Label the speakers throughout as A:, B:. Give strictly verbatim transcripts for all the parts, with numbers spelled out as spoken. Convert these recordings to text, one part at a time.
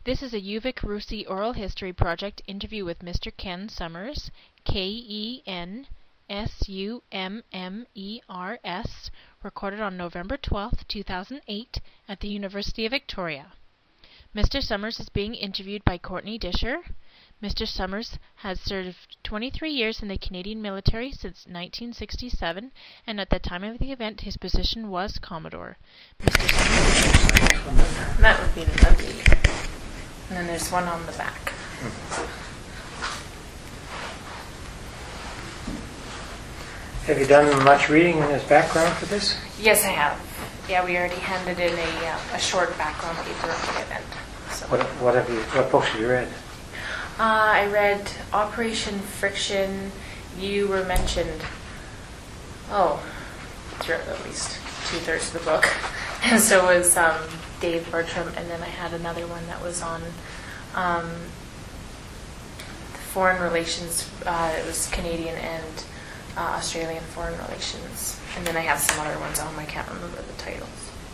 A: This is a UVic RUSI Oral History Project interview with Mister Ken Summers, K E N S U M M E R S, recorded on November twelfth, two thousand eight, at the University of Victoria. Mister Summers is being interviewed by Courtney Disher. Mister Summers has served twenty-three years in the Canadian military since nineteen sixty-seven, and at the time of the event his position was Commodore. Mister Summers...
B: That would be the ugly. And then there's one on the back.
C: Have you done much reading in his background for this?
B: Yes, I have. Yeah, we already handed in a, uh, a short background paper of the event. So.
C: What, what have you? What books have you read?
B: Uh, I read Operation Friction. You were mentioned. Oh, throughout at least two thirds of the book, and so was um, Dave Bertram. And then I had another one that was on um, foreign relations. Uh, it was Canadian and uh, Australian foreign relations. And then I have some other ones on. I can't remember the titles.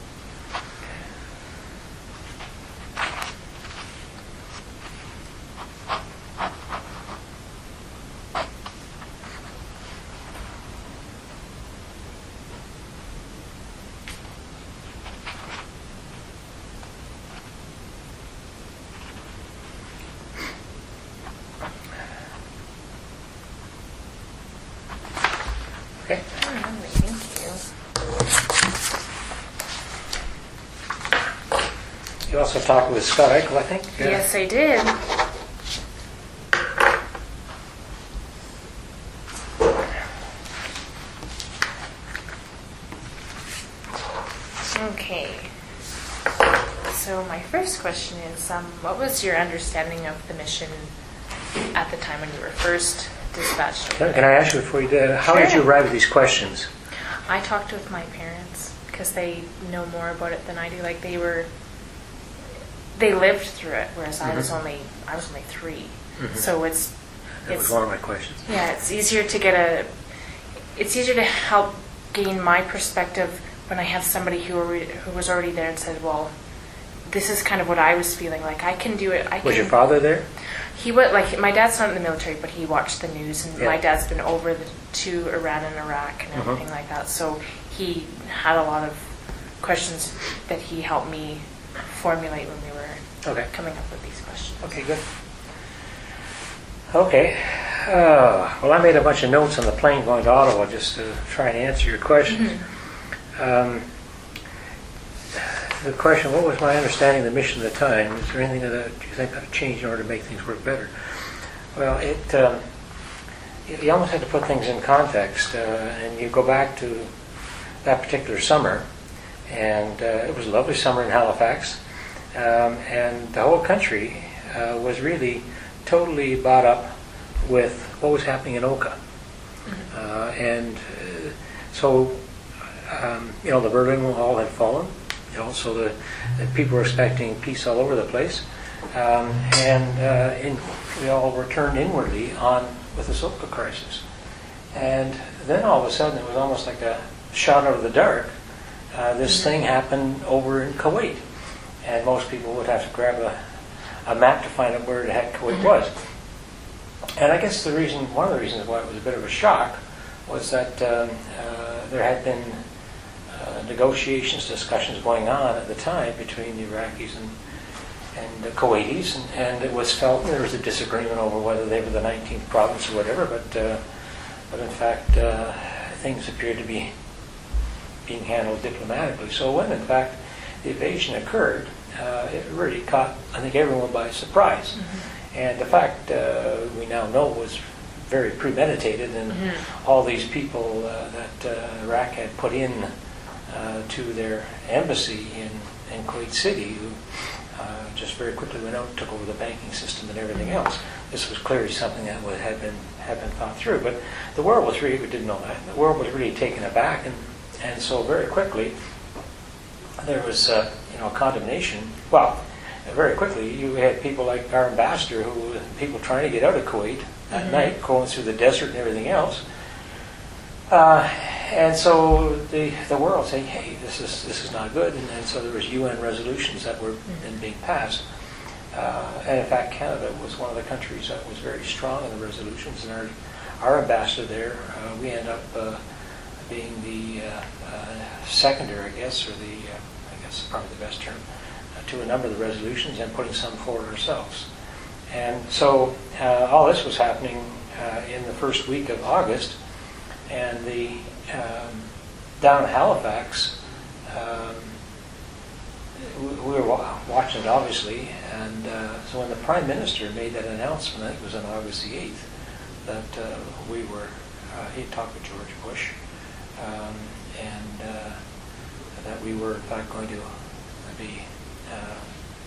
C: Okay.
B: Thank you.
C: You also talked with Scott Eichel, I think. Uh,
B: Yes, I did. Okay. So my first question is, um, what was your understanding of the mission at the time when you were first dispatched?
C: Can, can I ask you before you did? How
B: Sure.
C: did you arrive at these questions?
B: I talked with my parents because they know more about it than I do. Like they were, they lived through it, whereas
C: Mm-hmm.
B: I was only, I was only three.
C: Mm-hmm.
B: So it's,
C: That
B: it's
C: was one of my questions.
B: yeah, it's easier to get a, it's easier to help gain my perspective when I have somebody who already, who was already there and said, well, this is kind of what I was feeling like. I can do it. I can.
C: Was your father there?
B: He would like my dad's not in the military, but he watched the news, and
C: Yeah.
B: my dad's been over the, to Iran and Iraq and everything
C: Mhm.
B: like that. So he had a lot of questions that he helped me formulate when we were
C: Okay.
B: coming up with these questions.
C: Okay, good. Okay. Uh, well, I made a bunch of notes on the plane going to Ottawa just to try and answer your questions. Um, the question, what was my understanding of the mission at the time? Is there anything that you think I've changed in order to make things work better? Well, it um, you you almost had to put things in context, uh, and you go back to that particular summer, and uh, it was a lovely summer in Halifax, um, and the whole country uh, was really totally bought up with what was happening in Oka. Uh, and uh, so, um, you know, the Berlin Wall had fallen. You know, so the, the people were expecting peace all over the place. Um, and uh, in, we all were turned inwardly on with this Oka crisis. And then all of a sudden, it was almost like a shot out of the dark. Uh, this thing happened over in Kuwait. And most people would have to grab a, a map to find out where the heck Kuwait was. And I guess the reason, one of the reasons why it was a bit of a shock was that um, uh, there had been uh, negotiations, discussions going on at the time between the Iraqis and, and the Kuwaitis, and, and it was felt there was a disagreement over whether they were the nineteenth province or whatever, but, uh, but in fact uh, things appeared to be being handled diplomatically. So when in fact the invasion occurred, uh, it really caught, I think, everyone by surprise. Mm-hmm. And the fact uh, we now know was very premeditated, and mm-hmm. all these people uh, that uh, Iraq had put in uh, to their embassy in, in Kuwait City, who uh, just very quickly went out and took over the banking system and everything else. This was clearly something that would, had been had been thought through. But the world was really, we didn't know that, the world was really taken aback, and, and so very quickly there was uh, you know condemnation. Well, very quickly, you had people like our ambassador, who people trying to get out of Kuwait at mm-hmm. night, going through the desert and everything else. Uh, and so the the world saying, "Hey, this is this is not good." And, and so there was U N resolutions that were mm-hmm. being passed. Uh, Uh, and in fact, Canada was one of the countries that was very strong in the resolutions, and our, our ambassador there, uh, we end up uh, being the uh, uh, seconder, I guess, or the, uh, I guess probably the best term, uh, to a number of the resolutions and putting some forward ourselves. And so uh, all this was happening uh, in the first week of August, and the um, down in Halifax, um, we were wa- watching it obviously, and uh, so when the Prime Minister made that announcement, I think it was on August the eighth, that uh, we were, uh, he talked with George Bush, um, and uh, that we were in fact going to be uh,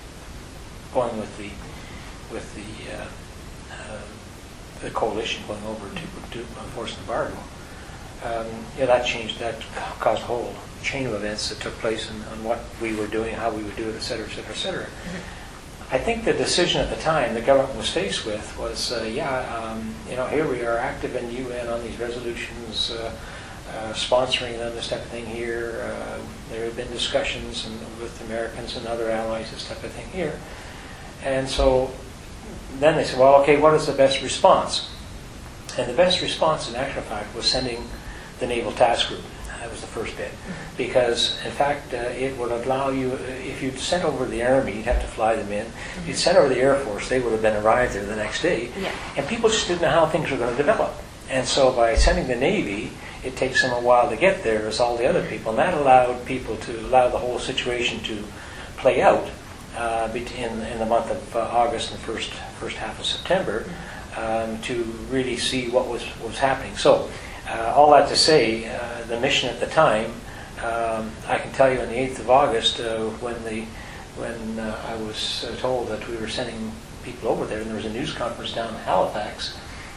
C: going with the with the uh, uh, the coalition going over to, to enforce an embargo. Um, yeah, that changed, that caused a whole chain of events that took place on, on what we were doing, how we would do it, et cetera, et cetera, et cetera. Mm-hmm. I think the decision at the time the government was faced with was, uh, yeah, um, you know, here we are active in U N on these resolutions, uh, uh, sponsoring them, this type of thing here. Uh, there have been discussions and, with Americans and other allies, this type of thing here. And so then they said, well, okay, what is the best response? And the best response, in actual fact, was sending the Naval Task Group. That was the first bit. Because, in fact, uh, it would allow you, if you'd sent over the Army, you'd have to fly them in. Mm-hmm. If you'd sent over the Air Force, they would have been arrived there the next day.
B: Yeah.
C: And people just didn't know how things were going to develop. And so by sending the Navy, it takes them a while to get there as all the other people. And that allowed people to allow the whole situation to play out uh, in, in the month of uh, August and first first half of September um, to really see what was, was happening. So uh, all that to say, uh, the mission at the time, um, I can tell you on the eighth of August uh, when the when uh, I was uh, told that we were sending people over there, and there was a news conference down in Halifax,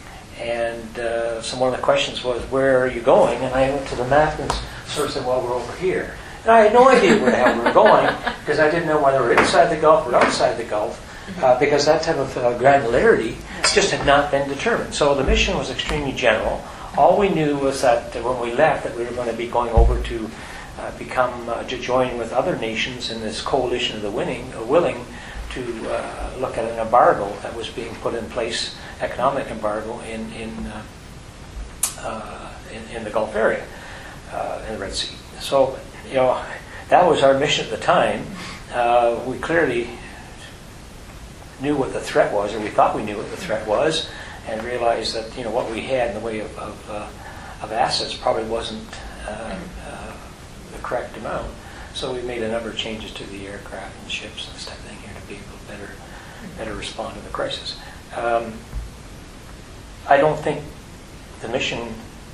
C: and uh, so one of the questions was, where are you going? And I went to the map and sort of said, well, we're over here. And I had no idea where the hell we were going, because I didn't know whether we were inside the Gulf or outside the Gulf, uh, because that type of uh, granularity just had not been determined. So the mission was extremely general. All we knew was that uh, when we left, that we were going to be going over to uh, become, uh, to join with other nations in this coalition of the winning, uh, willing to uh, look at an embargo that was being put in place, economic embargo in in uh, uh, in, in the Gulf area, uh, in the Red Sea. So, you know, that was our mission at the time. Uh, we clearly knew what the threat was, or we thought we knew what the threat was, and realized that, you know, what we had in the way of of, uh, of assets probably wasn't uh, uh, the correct amount. So we made a number of changes to the aircraft and ships and this type of thing here to be able to better better respond to the crisis. Um, I don't think the mission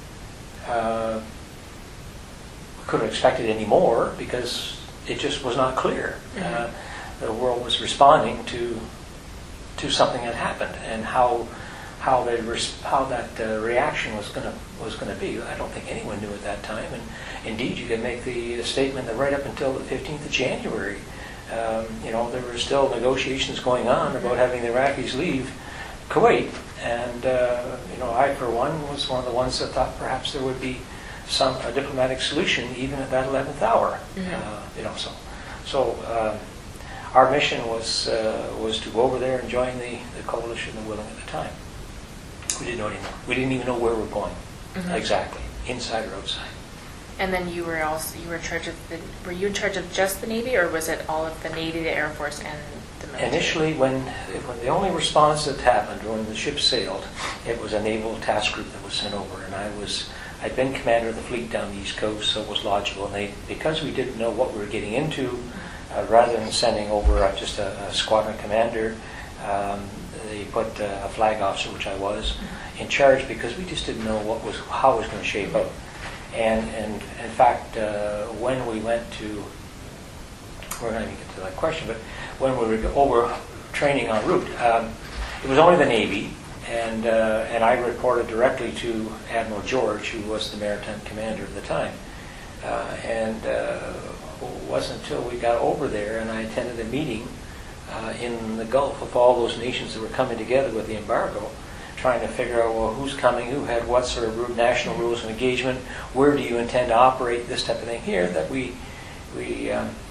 C: uh, could have expected any more, because it just was not clear. Mm-hmm. Uh, the world was responding to to something that happened, and how how they res- how that uh, reaction was going to was going to be. I don't think anyone knew at that time, and indeed you can make the statement that right up until the fifteenth of January, um, you know, there were still negotiations going on about having the Iraqis leave Kuwait, and uh, you know, I for one was one of the ones that thought perhaps there would be some a diplomatic solution even at that eleventh hour. Mm-hmm. Uh, you know, so so. Um, our mission was uh, was to go over there and join the, the coalition of willing at the time. We didn't know anymore. We didn't even know where we were going, mm-hmm. exactly, inside or outside.
B: And then you were also you were in charge of the were you in charge of just the Navy, or was it all of the Navy, the Air Force, and the military?
C: Initially, when when the only response that happened when the ship sailed, it was a naval task group that was sent over, and I was I'd been commander of the fleet down the East Coast, so it was logical. And they because we didn't know what we were getting into, uh, rather than sending over uh, just a, a squadron commander, um, they put uh, a flag officer, which I was, in charge, because we just didn't know what was how it was going to shape out. And, and in fact, uh, when we went to, we're going to get to that question, but when we were over training en route, um, it was only the Navy, and uh, and I reported directly to Admiral George, who was the maritime commander at the time. Uh, and uh, it wasn't until we got over there and I attended a meeting uh, in the Gulf with all those nations that were coming together with the embargo, trying to figure out, well, who's coming, who had what sort of national rules of engagement, where do you intend to operate, this type of thing here, that we we um,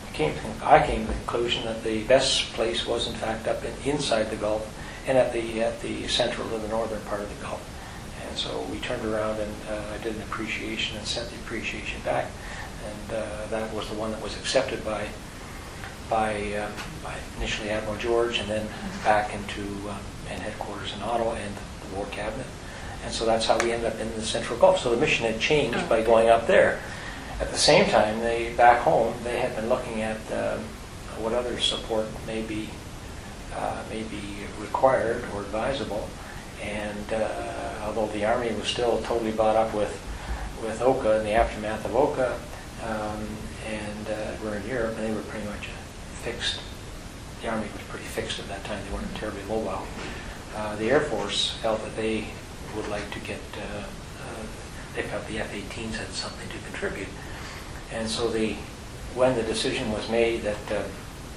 C: came to, I came to the conclusion that the best place was in fact up in, inside the Gulf and at the at the central and the northern part of the Gulf. And so we turned around and uh, I did an appreciation and sent the appreciation back, and uh, that was the one that was accepted by by, um, by initially Admiral George, and then back into um, and headquarters in Ottawa and the War Cabinet. And so that's how we ended up in the Central Gulf. So the mission had changed by going up there. At the same time, they back home they had been looking at um, what other support may be uh, may be required or advisable. And uh, although the Army was still totally bought up with with Oka in the aftermath of Oka, um, and uh, we're in Europe, and they were pretty much fixed. The Army was pretty fixed at that time. They weren't terribly mobile. Uh, the Air Force felt that they would like to get, uh, uh, they felt the F eighteens had something to contribute. And so the, when the decision was made that, uh,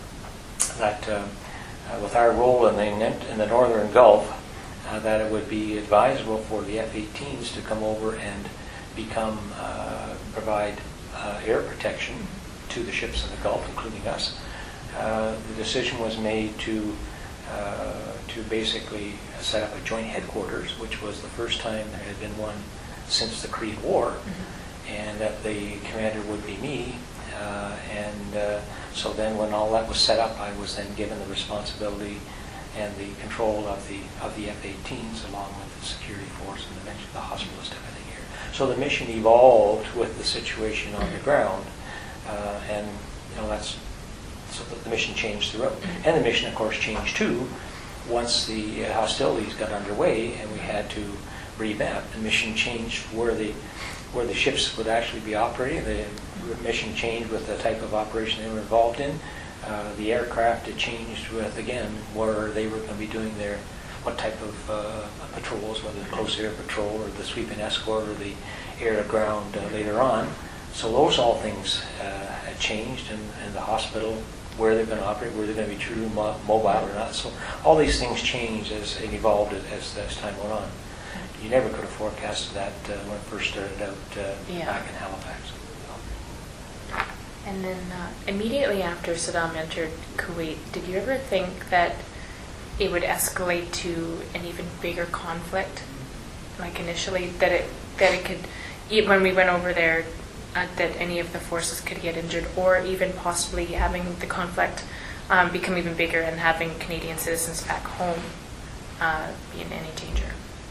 C: that uh, uh, with our role in the, in the Northern Gulf, uh, that it would be advisable for the F eighteens to come over and become, uh, provide uh, air protection to the ships in the Gulf, including us. Uh, the decision was made to uh, to basically set up a joint headquarters, which was the first time there had been one since the Korean War, mm-hmm. and that the commander would be me. Uh, and uh, so then, when all that was set up, I was then given the responsibility and the control of the of the F eighteens, along with the security force and the, the hospitalist, everything here. So the mission evolved with the situation on the ground, uh, and you know that's. So that the mission changed throughout. And the mission, of course, changed too once the uh, hostilities got underway and we had to revamp. The mission changed where the where the ships would actually be operating. The mission changed with the type of operation they were involved in. Uh, the aircraft had changed with, again, where they were going to be doing their, what type of uh, patrols, whether the close air patrol or the sweep and escort or the air-to-ground uh, later on. So those all things uh, had changed, and, and the hospital, where they're going to operate, where they're going to be truly mo- mobile or not. So all these things changed as and evolved as, as time went on. You never could have forecasted that uh, when it first started out uh,
B: yeah.
C: back in Halifax.
B: And then uh, immediately after Saddam entered Kuwait, did you ever think that it would escalate to an even bigger conflict? Like initially, that it that it could, when we went over there, Uh, that any of the forces could get injured, or even possibly having the conflict um, become even bigger and having Canadian citizens back home uh, be in any danger?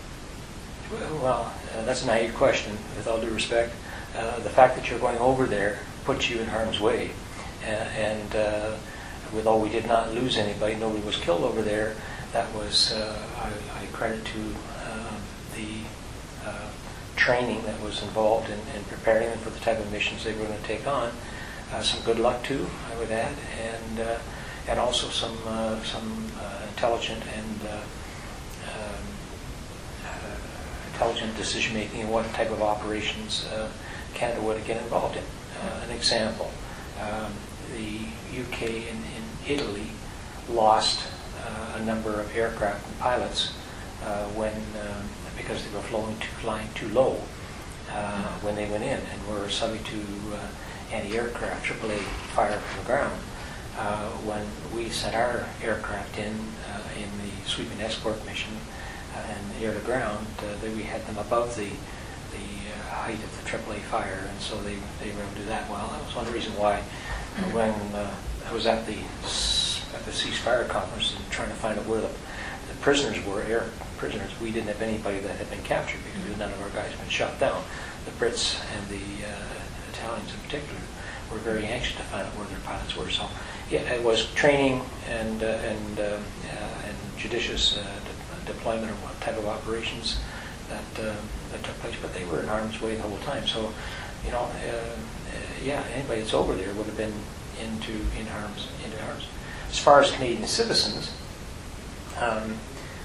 C: Well, uh, that's a naive question, with all due respect. Uh, the fact that you're going over there puts you in harm's way. Uh, and uh, with all, we did not lose anybody, nobody was killed over there. That was, uh, I, I credit to uh, the uh, training that was involved in, in preparing them for the type of missions they were going to take on. Uh, some good luck too, I would add, and uh, and also some uh, some uh, intelligent and uh, um, uh, intelligent decision making in what type of operations uh, Canada would get involved in. Uh, an example: um, the U K and, and Italy lost uh, a number of aircraft and pilots uh, when. Um, because they were flying too, flying too low uh, when they went in and were subject to uh, anti-aircraft, triple A fire from the ground. Uh, when we sent our aircraft in uh, in the sweep and escort mission uh, and air-to-ground, uh, they, we had them above the the uh, height of the triple A fire, and so they, they were able to do that well. That was one reason why uh, when uh, I was at the at the ceasefire conference and trying to find out where the, the prisoners were, air prisoners, we didn't have anybody that had been captured because none of our guys had been shot down. The Brits and the uh, Italians in particular were very anxious to find out where their pilots were. So yeah, it was training and uh, and uh, uh, and judicious uh, de- deployment of what type of operations that uh, that took place. But they were in harm's way the whole time. So you know, uh, uh, yeah, anybody that's over there would have been into in harm's into harm's. As far as Canadian citizens. Um,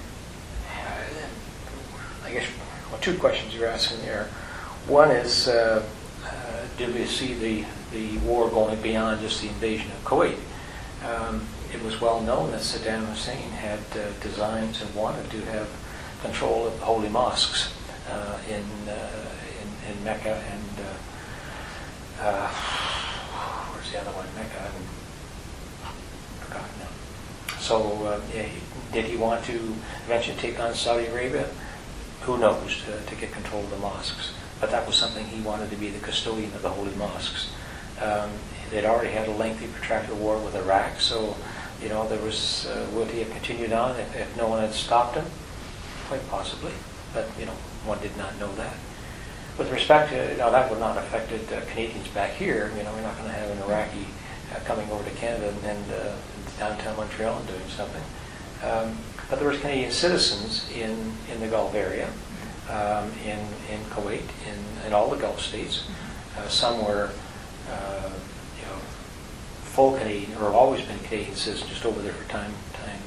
C: I guess well, two questions you're asking there. One is, uh, uh, did we see the, the war going beyond just the invasion of Kuwait? Um, it was well known that Saddam Hussein had uh, designs and wanted to have control of the holy mosques uh, in, uh, in in Mecca and uh, uh, where's was the other one? Mecca, I haven't forgotten now. So, uh, yeah, did he want to eventually take on Saudi Arabia? Who knows, to, to get control of the mosques. But that was something he wanted to be the custodian of the holy mosques. Um, they'd already had a lengthy, protracted war with Iraq, so, you know, there was, uh, would he have continued on if, if no one had stopped him? Quite possibly, but, you know, one did not know that. With respect to, you know, that would not have affected uh, Canadians back here. You know, we're not going to have an Iraqi uh, coming over to Canada and, and uh, downtown Montreal and doing something. Um, but there was Canadian citizens in, in the Gulf area, um, in, in Kuwait, in, in all the Gulf states. Uh, some were, uh, you know, full Canadian, or have always been Canadian citizens, just over there for time, time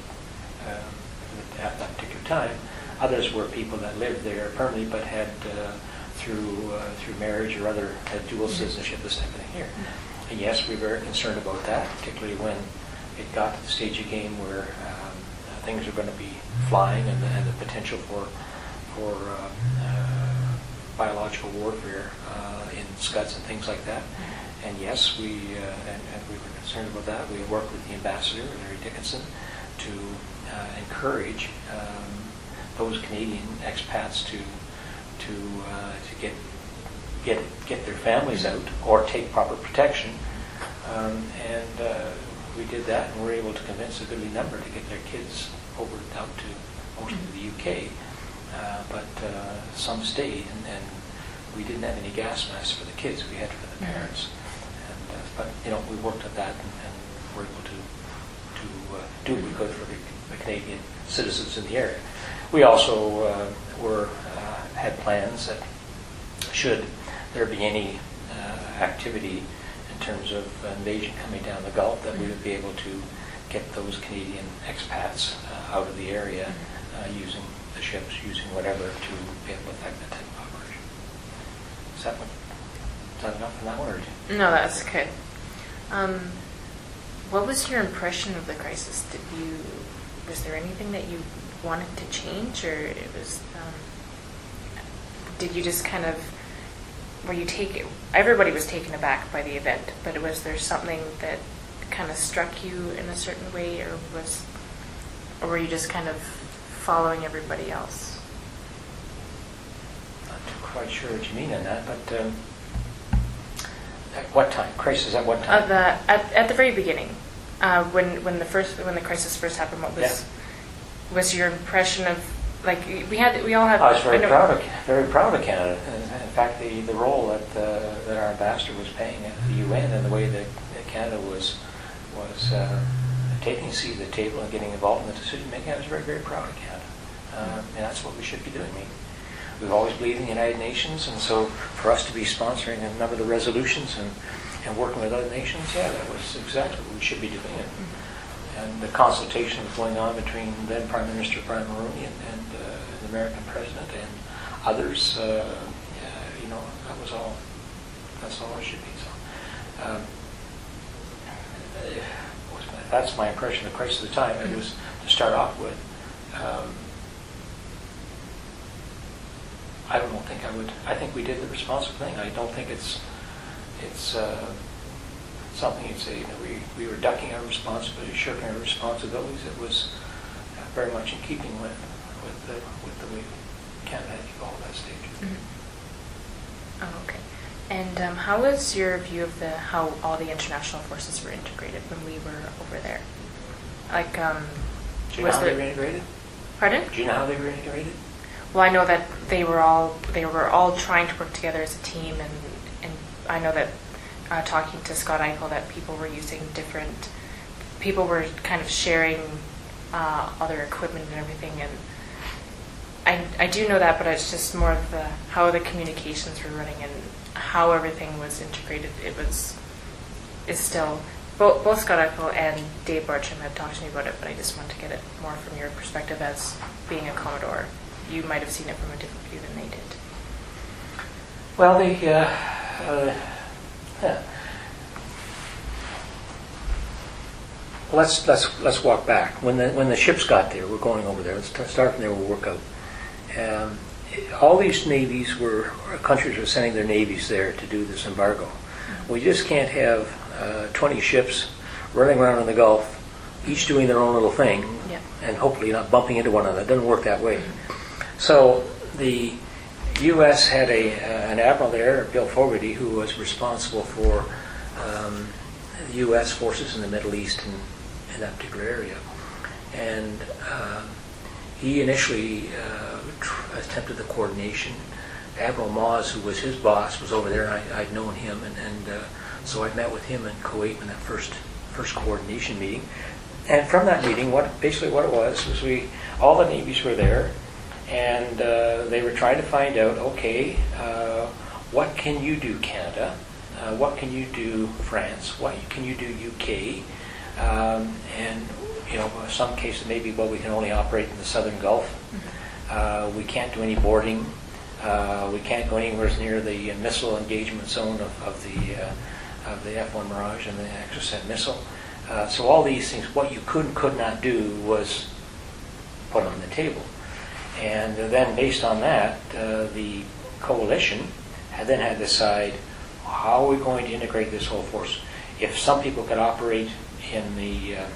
C: uh, at that particular time. Others were people that lived there permanently, but had uh, through uh, through marriage or other had dual citizenship, this type of thing here. And yes, we were very concerned about that, particularly when it got to the stage of game where um, things are going to be flying, and the, and the potential for for uh, uh, biological warfare uh, in Scuds and things like that. And yes, we uh, and, and we were concerned about that. We worked with the ambassador, Larry Dickinson, to uh, encourage um, those Canadian expats to to uh, to get get get their families out or take proper protection, um, and uh, we did that, and we were able to convince a goodly number to get their kids over out to mostly the U K, uh, but uh, some stayed, and, and we didn't have any gas masks for the kids. We had for the parents, and uh, but you know we worked at that, and, and were able to to uh, do what we could for the, the Canadian citizens in the area. We also uh, were uh, had plans that should there be any uh, activity in terms of invasion coming down the Gulf, that we would be able to get those Canadian expats uh, out of the area uh, using the ships, using whatever, to be able to affect that type of operation. Is that, what, is that enough in that one, or?
B: No, that's good. Um, what was your impression of the crisis? Did you was there anything that you wanted to change, or it was um, did you just kind of were you take everybody was taken aback by the event, but was there something that kind of struck you in a certain way, or was or were you just kind of following everybody else?
C: Not too quite sure what you mean on that, but um, at what time? Crisis at what time?
B: Uh, the, at, at the very beginning, uh, when when the first when the crisis first happened, what was
C: yeah.
B: was your impression of, like, we had we all had?
C: I was very
B: I know,
C: proud of very proud of Canada. In fact, the, the role that uh, that our ambassador was playing at the U N, and the way that, that Canada was was uh, taking a seat at the table and getting involved in the decision making, I was very very proud of Canada, uh, and that's what we should be doing. I mean, we've always believed in the United Nations, and so for us to be sponsoring a number of the resolutions and, and working with other nations, yeah, that was exactly what we should be doing. And, and the consultation was going on between then Prime Minister Brian Mulroney and, and uh, the American President and others. Uh, yeah, you know, that was all. That's all it should be. So, um, that's my impression of the crisis at the time. It was, to start off with, um, I don't think I would. I think we did the responsible thing. I don't think it's it's uh, something you'd say. You know, we we were ducking our responsibility, shirking our responsibilities. It was uh, very much in keeping with with the with the way Canada had evolved at that stage.
B: Mm-hmm. Oh, okay. And um, how was your view of the how all the international forces were integrated when we were over there? Like, um,
C: do you know
B: was
C: how
B: there,
C: they were integrated?
B: Pardon?
C: Do you know how they were integrated?
B: Well, I know that they were all they were all trying to work together as a team, and and I know that uh, talking to Scott Eichel, that people were using different people were kind of sharing uh, other equipment and everything, and I I do know that, but it's just more of the how the communications were running and how everything was integrated. It was is still both both Scott Eichel and Dave Bartram had talked to me about it, but I just want to get it more from your perspective as being a Commodore. You might have seen it from a different view than they did.
C: Well, they, uh, uh, yeah. Let's let's let's walk back. When the when the ships got there, we're going over there. Let's t- start from there. We'll work out. Um, all these navies were countries were sending their navies there to do this embargo. Mm-hmm. We just can't have uh, twenty ships running around in the Gulf, each doing their own little thing,
B: Yeah.
C: and hopefully not bumping into one another. It doesn't work that way. So the U S had a uh, an admiral there, Bill Fogarty, who was responsible for um, the U S forces in the Middle East and in that particular area. And um, he initially uh, tr- attempted the coordination. Admiral Moz, who was his boss, was over there, and I, I'd known him, and, and uh, so I met with him in Kuwait in that first first coordination meeting. And from that meeting, what basically what it was was we all the navies were there, and uh, they were trying to find out, okay, uh, what can you do, Canada? Uh, what can you do, France? What can you do, U K? Um, and you know, in some cases maybe, well, we can only operate in the Southern Gulf. Uh, we can't do any boarding. Uh, we can't go anywhere near the uh, missile engagement zone of, of the uh, of the F one Mirage and the Exocet missile. Uh, so all these things, what you could and could not do was put on the table. And then based on that, uh, the coalition had then had to decide, how are we going to integrate this whole force? If some people could operate in the, uh,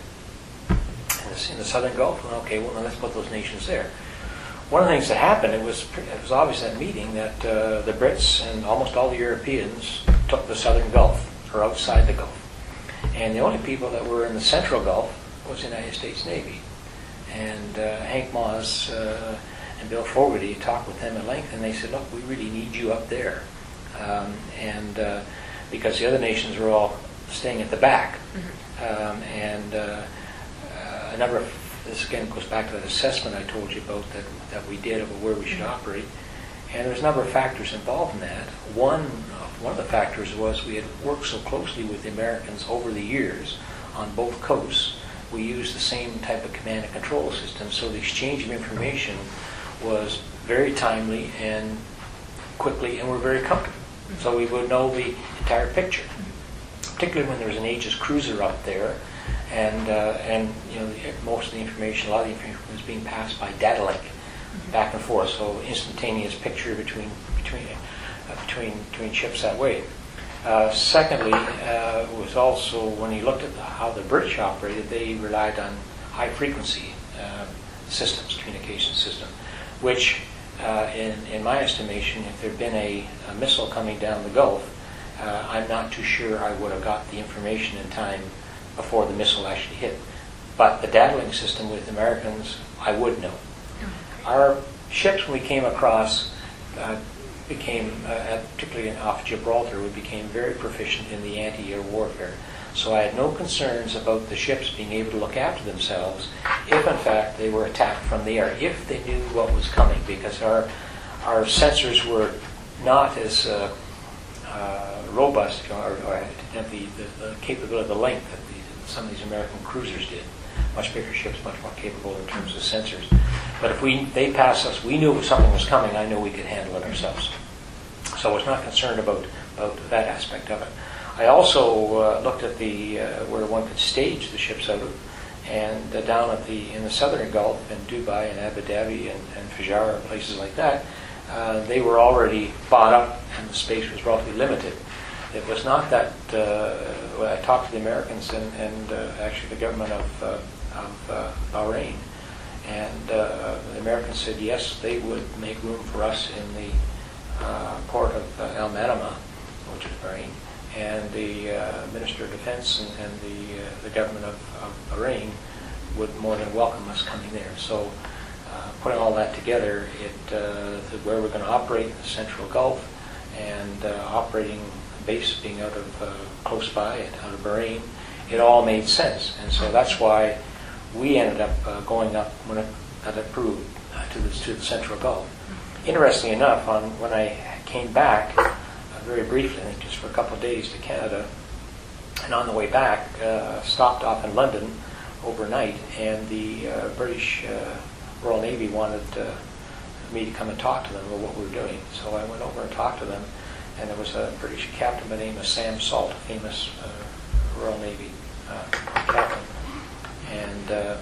C: in the, in the Southern Gulf, well, okay, well, then let's put those nations there. One of the things that happened, it was it was obvious at that meeting that uh, the Brits and almost all the Europeans took the Southern Gulf, or outside the Gulf. And the only people that were in the Central Gulf was the United States Navy. And uh, Hank Moz uh, and Bill Fogarty talked with them at length, and they said, look, we really need you up there. Um, and uh, because the other nations were all staying at the back. Mm-hmm. Um, and uh, uh, a number of, this again goes back to that assessment I told you about that, that we did of where we should mm-hmm. operate. And there's a number of factors involved in that. One, one of the factors was we had worked so closely with the Americans over the years on both coasts. We used the same type of command and control system, so the exchange of information was very timely and quickly, and we're very comfortable. Mm-hmm. So we would know the entire picture, particularly when there was an Aegis cruiser up there, and uh, and you know the, most of the information, a lot of the information was being passed by data link mm-hmm. back and forth, so instantaneous picture between between uh, between between ships that way. Uh, secondly, uh, was also when you looked at the, how the British operated, they relied on high frequency uh, systems, communication system, which uh, in in my estimation, if there'd been a, a missile coming down the Gulf, uh, I'm not too sure I would have got the information in time before the missile actually hit. But the data link system with Americans, I would know. Our ships, when we came across, uh, became, uh, particularly off Gibraltar, we became very proficient in the anti-air warfare. So I had no concerns about the ships being able to look after themselves if, in fact, they were attacked from the air, if they knew what was coming, because our our sensors were not as uh, uh, robust, you know, or, or had the, the, the capability, the length that the, some of these American cruisers did. Much bigger ships, much more capable in terms of sensors. But if we they passed us, we knew if something was coming, I knew we could handle it ourselves. So I was not concerned about, about that aspect of it. I also uh, looked at the uh, where one could stage the ships out of, and uh, down at the in the Southern Gulf, in Dubai and Abu Dhabi and, and Fujairah and places like that, uh, they were already bought up and the space was relatively limited. It was not that, uh, when I talked to the Americans and, and uh, actually the government of, uh, of uh, Bahrain, and uh, the Americans said yes, they would make room for us in the uh, port of uh, Al Manama, which is Bahrain, and the uh, Minister of Defense and, and the, uh, the government of, of Bahrain would more than welcome us coming there. So uh, putting all that together, it uh, the, where we're going to operate in the Central Gulf, and uh, operating base being out of uh, close by, out of Bahrain, it all made sense. And so that's why we ended up uh, going up when it got approved uh, to, the, to the Central Gulf. Interestingly enough, on when I came back, uh, very briefly, I think just for a couple of days to Canada, and on the way back, uh, stopped off in London overnight, and the uh, British uh, Royal Navy wanted uh, me to come and talk to them about what we were doing. So I went over and talked to them, and there was a British captain by the name of Sam Salt, a famous uh, Royal Navy uh, captain. And uh, uh,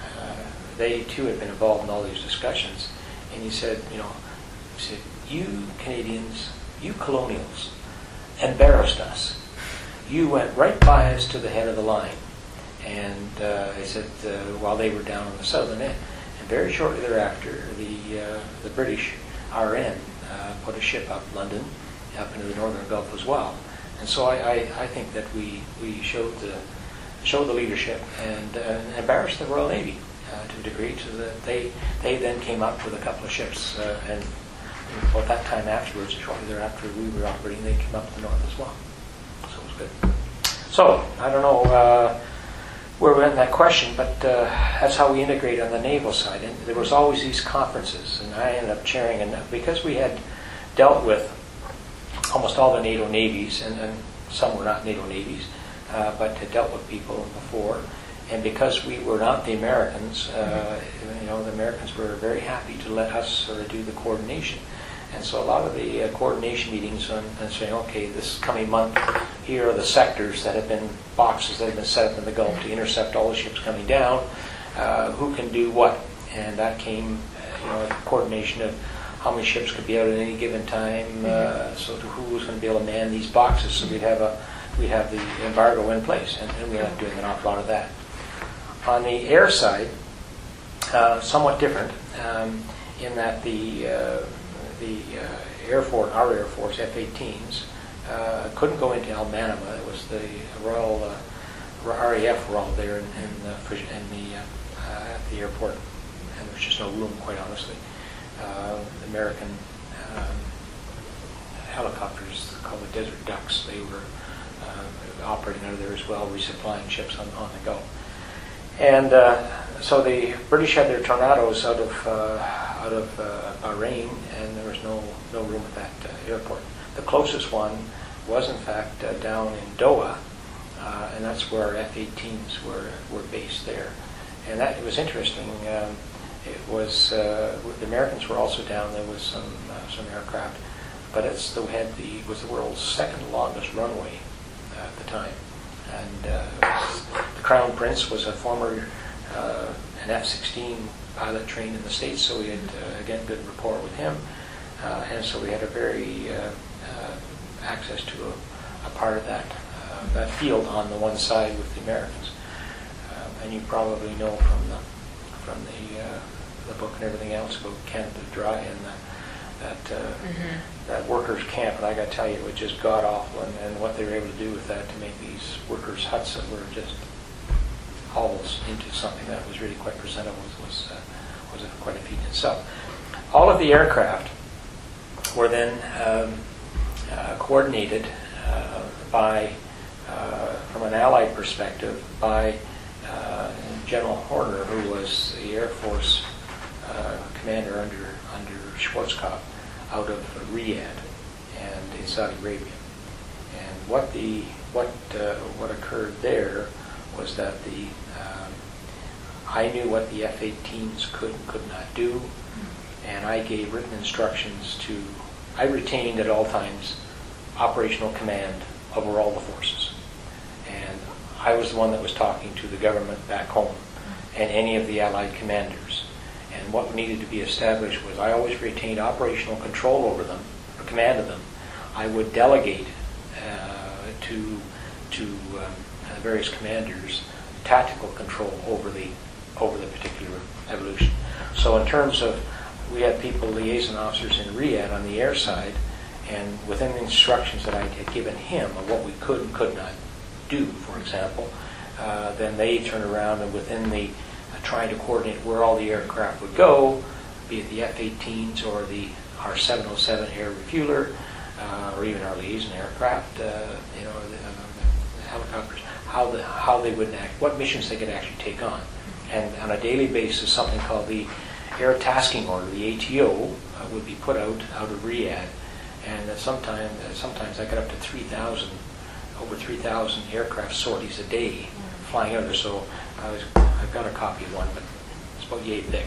C: they too had been involved in all these discussions. And he said, you know, he said, you Canadians, you colonials, embarrassed us you went right by us to the head of the line. And uh, I said, uh, while they were down on the southern end. And very shortly thereafter, the uh, the British R N uh, put a ship up London, up into the Northern Gulf as well. And so I, I, I think that we, we showed the showed the leadership and uh, embarrassed the Royal Navy uh, to a degree, so that they they then came up with a couple of ships. Uh, and about that time afterwards, shortly thereafter we were operating, they came up to the north as well. So it was good. So I don't know uh, where we went in that question, but uh, that's how we integrate on the naval side. And there was always these conferences, and I ended up chairing, and because we had dealt with almost all the NATO navies, and, and some were not NATO navies, uh, but had dealt with people before, and because we were not the Americans, uh, you know, the Americans were very happy to let us sort of do the coordination. And so a lot of the uh, coordination meetings on, on saying, okay, this coming month, here are the sectors that have been, boxes that have been set up in the Gulf to intercept all the ships coming down, uh, who can do what. And that came, uh, you know, coordination of how many ships could be out at any given time, uh, so to who was going to be able to man these boxes, so we'd have a, we'd have the embargo in place, and, and we ended up doing an awful lot of that. On the air side, uh, somewhat different, um, in that the uh, the uh, Air Force, our Air Force F eighteens, uh, couldn't go into El Manama. It was the Royal uh, R A F were all there in, in the, in the uh, at the airport, and there was just no room, quite honestly. Uh, American um, helicopters called the Desert Ducks, they were uh, operating out of there as well, resupplying ships on, on the go. And uh, so the British had their Tornadoes out of uh, out of uh, Bahrain, and there was no no room at that uh, airport. The closest one was, in fact, uh, down in Doha, uh, and that's where our F eighteens were were based there. And that it was interesting. Um, it was uh, the Americans were also down. There was some uh, some aircraft, but it's the had the it was the world's second longest runway uh, at the time. And uh, the Crown Prince was a former uh, an F sixteen pilot trained in the States, so we had uh, again good rapport with him, uh, and so we had a very uh, uh, access to a, a part of that uh, that field on the one side with the Americans. Uh, and you probably know from the from the uh, the book and everything else about Canada Dry and the, that uh,
B: Mm-hmm.
C: that workers' camp, and I got to tell you, it was just god awful, and, and what they were able to do with that to make these workers' huts that were just hovels into something that was really quite presentable was was, uh, was a, quite a feat in itself. All of the aircraft were then um, uh, coordinated uh, by, uh, from an Allied perspective, by uh, General Horner, who was the Air Force uh, commander under under Schwarzkopf, out of Riyadh and in Saudi Arabia. And what the what uh, what occurred there was that the um, I knew what the F eighteens could and could not do, and I gave written instructions to. I retained at all times operational command over all the forces, and I was the one that was talking to the government back home and any of the Allied commanders. And what needed to be established was I always retained operational control over them, or command of them. I would delegate uh, to to um, various commanders tactical control over the over the particular evolution. So in terms of, we had people, liaison officers in Riyadh on the air side, and within the instructions that I had given him of what we could and could not do, for example, uh, then they turned around and within the trying to coordinate where all the aircraft would go, be it the F eighteens or the our seven oh seven air refueler, uh, or even our liaison aircraft, uh, you know, the, uh, the helicopters, how the how they would act, what missions they could actually take on, and on a daily basis, something called the Air Tasking Order, the A T O, uh, would be put out out of Riyadh, and uh, sometimes uh, sometimes I got up to three thousand, over three thousand aircraft sorties a day flying out there. So I was, I've got a copy of one, but it's about yay thick.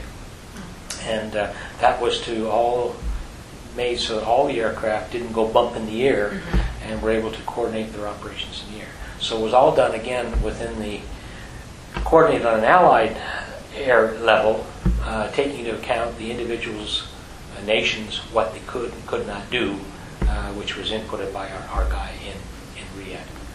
C: And uh, that was to all made so that all the aircraft didn't go bump in the air, mm-hmm. and were able to coordinate their operations in the air. So it was all done again within the, coordinated on an Allied air level, uh, taking into account the individuals, uh, nations, what they could and could not do, uh, which was inputted by our, our guy in, in Riyadh.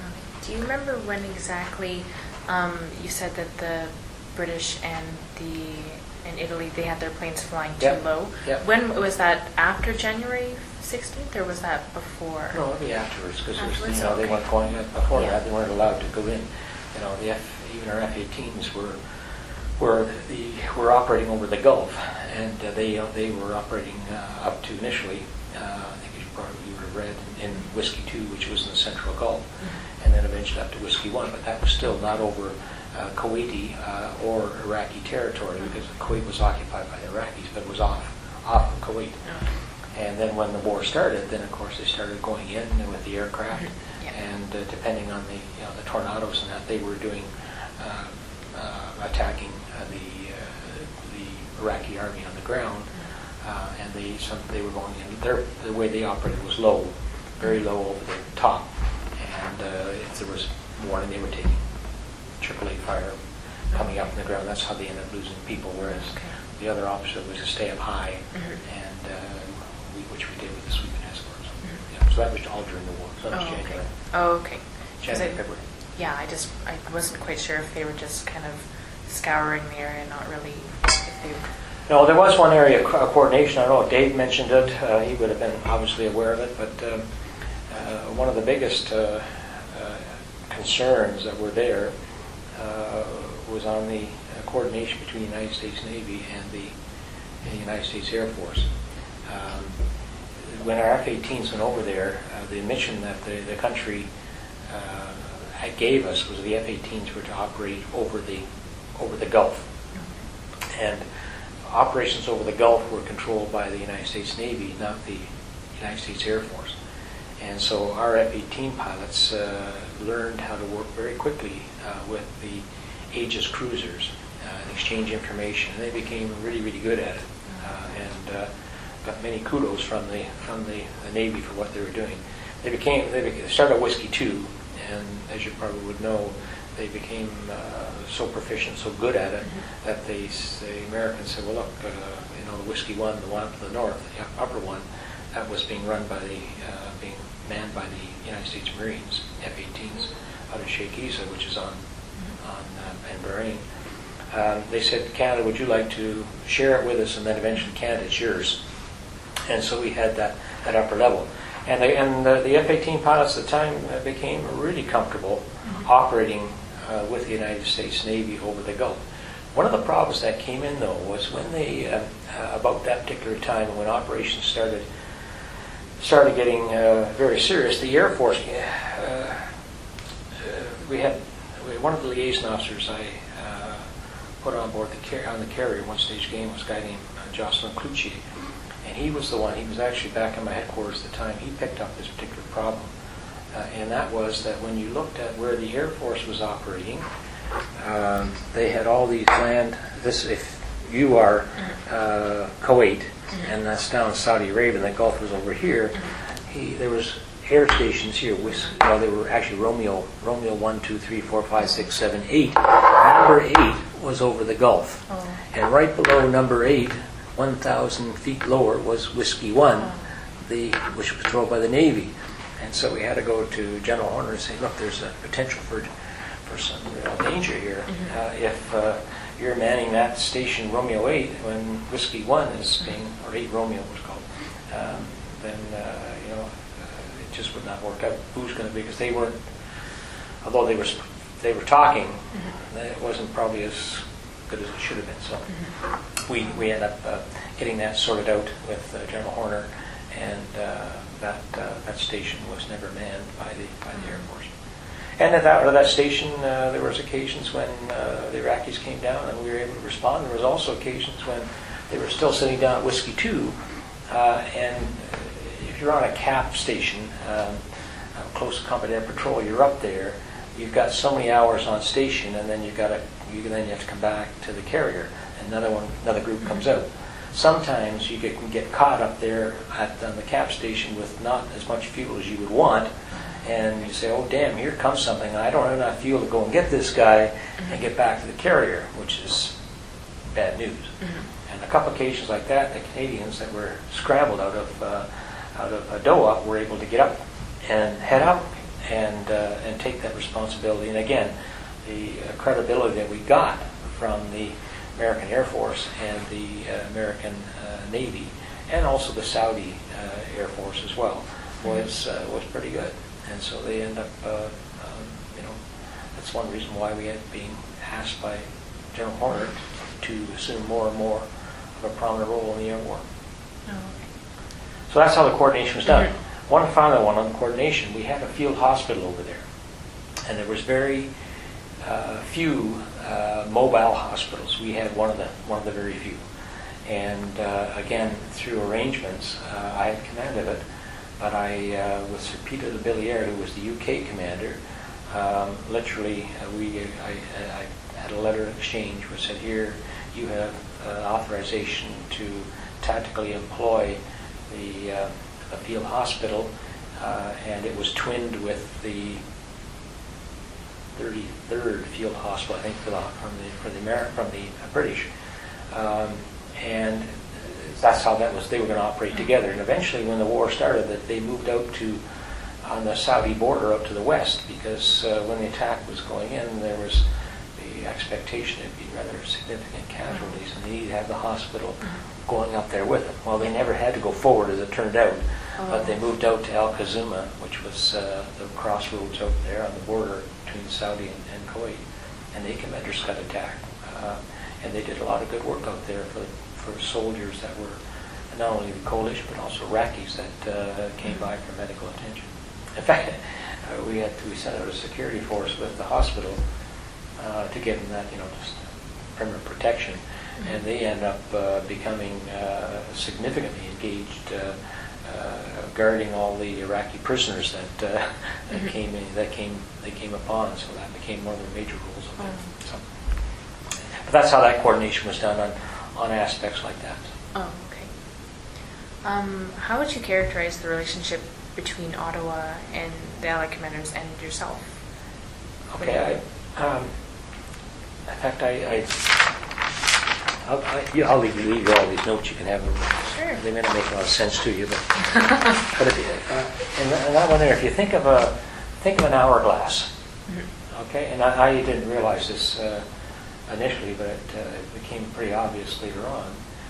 B: Do you remember when exactly um, you said that the British and the in Italy, they had their planes flying too
C: Yep.
B: low?
C: Yep.
B: When was that? After January sixteenth, or was that before?
C: No, it'll be afterwards, because
B: Afterwards,
C: you know, they
B: okay.
C: weren't going, before
B: Yeah.
C: that, they weren't allowed to go in. You know, the F, even our F eighteens were, were the, were operating over the Gulf, and uh, they, uh, they were operating uh, up to initially, uh, I think you probably you would have read, in, in Whiskey two, which was in the Central Gulf, mm-hmm. and then eventually up to Whiskey one, but that was still not over uh, Kuwaiti uh, or Iraqi territory, because Kuwait was occupied by the Iraqis, but it was off, off of Kuwait.
B: Okay.
C: And then when the war started, then of course they started going in with the aircraft,
B: Mm-hmm. Yeah.
C: and uh, depending on the you know the tornadoes and that, they were doing uh, uh, attacking uh, the uh, the Iraqi army on the ground, uh, and they some they were going in. Their the way they operated was low, very low over the top, and uh, if there was warning, they were taking triple A fire coming up in the ground. That's how they ended up losing people. Whereas
B: Okay.
C: the other opposite was to stay up high,
B: Mhm.
C: and uh, we, which we did with the sweeping escorts.
B: Mhm.
C: Yeah, so that was all during the war. So that was
B: Oh, okay.
C: January,
B: Oh, okay. 'Cause
C: January,
B: I-
C: February.
B: Yeah, I just I wasn't quite sure if they were just kind of scouring the area, not really if they.
C: No, there was one area of co- coordination. I don't know if Dave mentioned it. Uh, he would have been obviously aware of it. But um, uh, one of the biggest uh, uh, concerns that were there uh, was on the uh, coordination between the United States Navy and the, and the United States Air Force. Um, when our F eighteens went over there, uh, the mission that the, the country uh, had gave us was the F eighteens were to operate over the over the Gulf. And operations over the Gulf were controlled by the United States Navy, not the United States Air Force. And so our F eighteen pilots uh, learned how to work very quickly uh, with the Aegis cruisers uh, and exchange information. And they became really, really good at it, uh, and uh, got many kudos from the from the, the Navy for what they were doing. They became they became, started at Whiskey two, and as you probably would know, they became uh, so proficient, so good at it, mm-hmm. that they, the Americans said, well, look, uh, you know, the Whiskey one, the one up to the north, the upper one, that was being run by the, uh, being manned by the United States Marines, F eighteens, out of Sheikh Isa, which is on, mm-hmm. on uh, in Bahrain. Um, they said, Canada, would you like to share it with us, and then eventually Canada, it's yours. And so we had that, that upper level. And, they, and the, the F eighteen pilots at the time uh, became really comfortable mm-hmm. operating uh, with the United States Navy over the Gulf. One of the problems that came in, though, was when they, uh, uh, about that particular time, when operations started started getting uh, very serious, the Air Force, uh, uh, we had we, one of the liaison officers I uh, put on board the car- on the carrier one stage game was a guy named uh, Jocelyn Cloutier. And he was the one, he was actually back in my headquarters at the time, he picked up this particular problem. Uh, and that was that when you looked at where the Air Force was operating, um, they had all these land, this, if you are uh, Kuwait, and that's down in Saudi Arabia, and the Gulf was over here, he, there was air stations here, which, you know, they were actually Romeo, Romeo one, two, three, four, five, six, seven, eight. Number eight was over the Gulf.
B: Oh.
C: And right below number eight, one thousand feet lower, was Whiskey one,
B: Oh.
C: the, which was patrolled by the Navy. And so we had to go to General Horner and say, look, there's a potential for for some real danger here.
B: Mm-hmm.
C: Uh, if uh, you're manning that station Romeo eight when Whiskey one is being, or eight Romeo was called, um, then, uh, you know, uh, it just would not work out. Who's going to be, because they weren't, although they were they were talking, mm-hmm. it wasn't probably as good as it should have been. So mm-hmm. we, we ended up uh, getting that sorted out with uh, General Horner, and uh, that uh, that station was never manned by the by the Air Force. And at that, at that station, uh, there was occasions when uh, the Iraqis came down and we were able to respond. There was also occasions when they were still sitting down at Whiskey two, uh, and if you're on a C A P station, um, close to combat air patrol, you're up there. You've got so many hours on station, and then you've got to you then you have to come back to the carrier, and another one, another group comes out. Sometimes you get, can get caught up there at on the C A P station with not as much fuel as you would want, and you say, "Oh, damn! Here comes something. I don't have enough fuel to go and get this guy and get back to the carrier," which is bad news. Mm-hmm. And a couple occasions like that, the Canadians that were scrambled out of uh, out of uh, Doha were able to get up and head out and uh, and take that responsibility. And again, the uh, credibility that we got from the American Air Force and the uh, American uh, Navy, and also the Saudi uh, Air Force as well, was uh, was pretty good. And so they end up, uh, um, you know, that's one reason why we had been asked by General Horner to assume more and more of a prominent role in the air war.
B: Oh, okay.
C: So that's how the coordination was done.
B: Mm-hmm.
C: One final one on the coordination. We had a field hospital over there, and there was very uh, few uh, mobile hospitals. We had one of the one of the very few. And uh, again, through arrangements, uh, I had command of it. But I, uh, with Sir Peter de Villiers, who was the U K commander, um, literally uh, we I, I had a letter of exchange which said, here you have uh, authorization to tactically employ the, uh, the field hospital, uh, and it was twinned with the thirty-third Field Hospital, I think, for the from the for the Ameri- from the British, um, and that's how that was. They were going to operate together. And eventually, when the war started, that they moved out to on the Saudi border out to the west, because uh, when the attack was going in, there was the expectation it'd be rather significant casualties, and they needed to have the hospital going up there with them. Well, they never had to go forward, as it turned out,
B: Oh.
C: but they moved out to Al Kazuma, which was uh, the crossroads out there on the border between Saudi and, and Kuwait, and they came under Scud attack, uh, and they did a lot of good work out there for for soldiers that were not only the coalition but also Iraqis that uh, came by for medical attention. In fact, uh, we had to, we sent out a security force with the hospital uh, to give them that, you know, just permanent protection, mm-hmm. and they end up uh, becoming uh, significantly engaged, uh, uh, guarding all the Iraqi prisoners that uh, that mm-hmm. came in, that came they came upon. So that became one of their major roles of them.
B: Oh.
C: So, but that's how that coordination was done on. on aspects like that.
B: Oh, okay. Um, how would you characterize the relationship between Ottawa and the Allied commanders and yourself?
C: Okay, I, um, in fact, I, I, I'll, I, yeah, I'll leave, leave you all these notes. You can have them.
B: Sure.
C: They may not make a lot of sense to you, but but if you, uh, in, that, in that one there, if you think of a think of an hourglass, mm-hmm. okay, and I, I didn't realize this. Uh, initially, but it, uh, it became pretty obvious later on.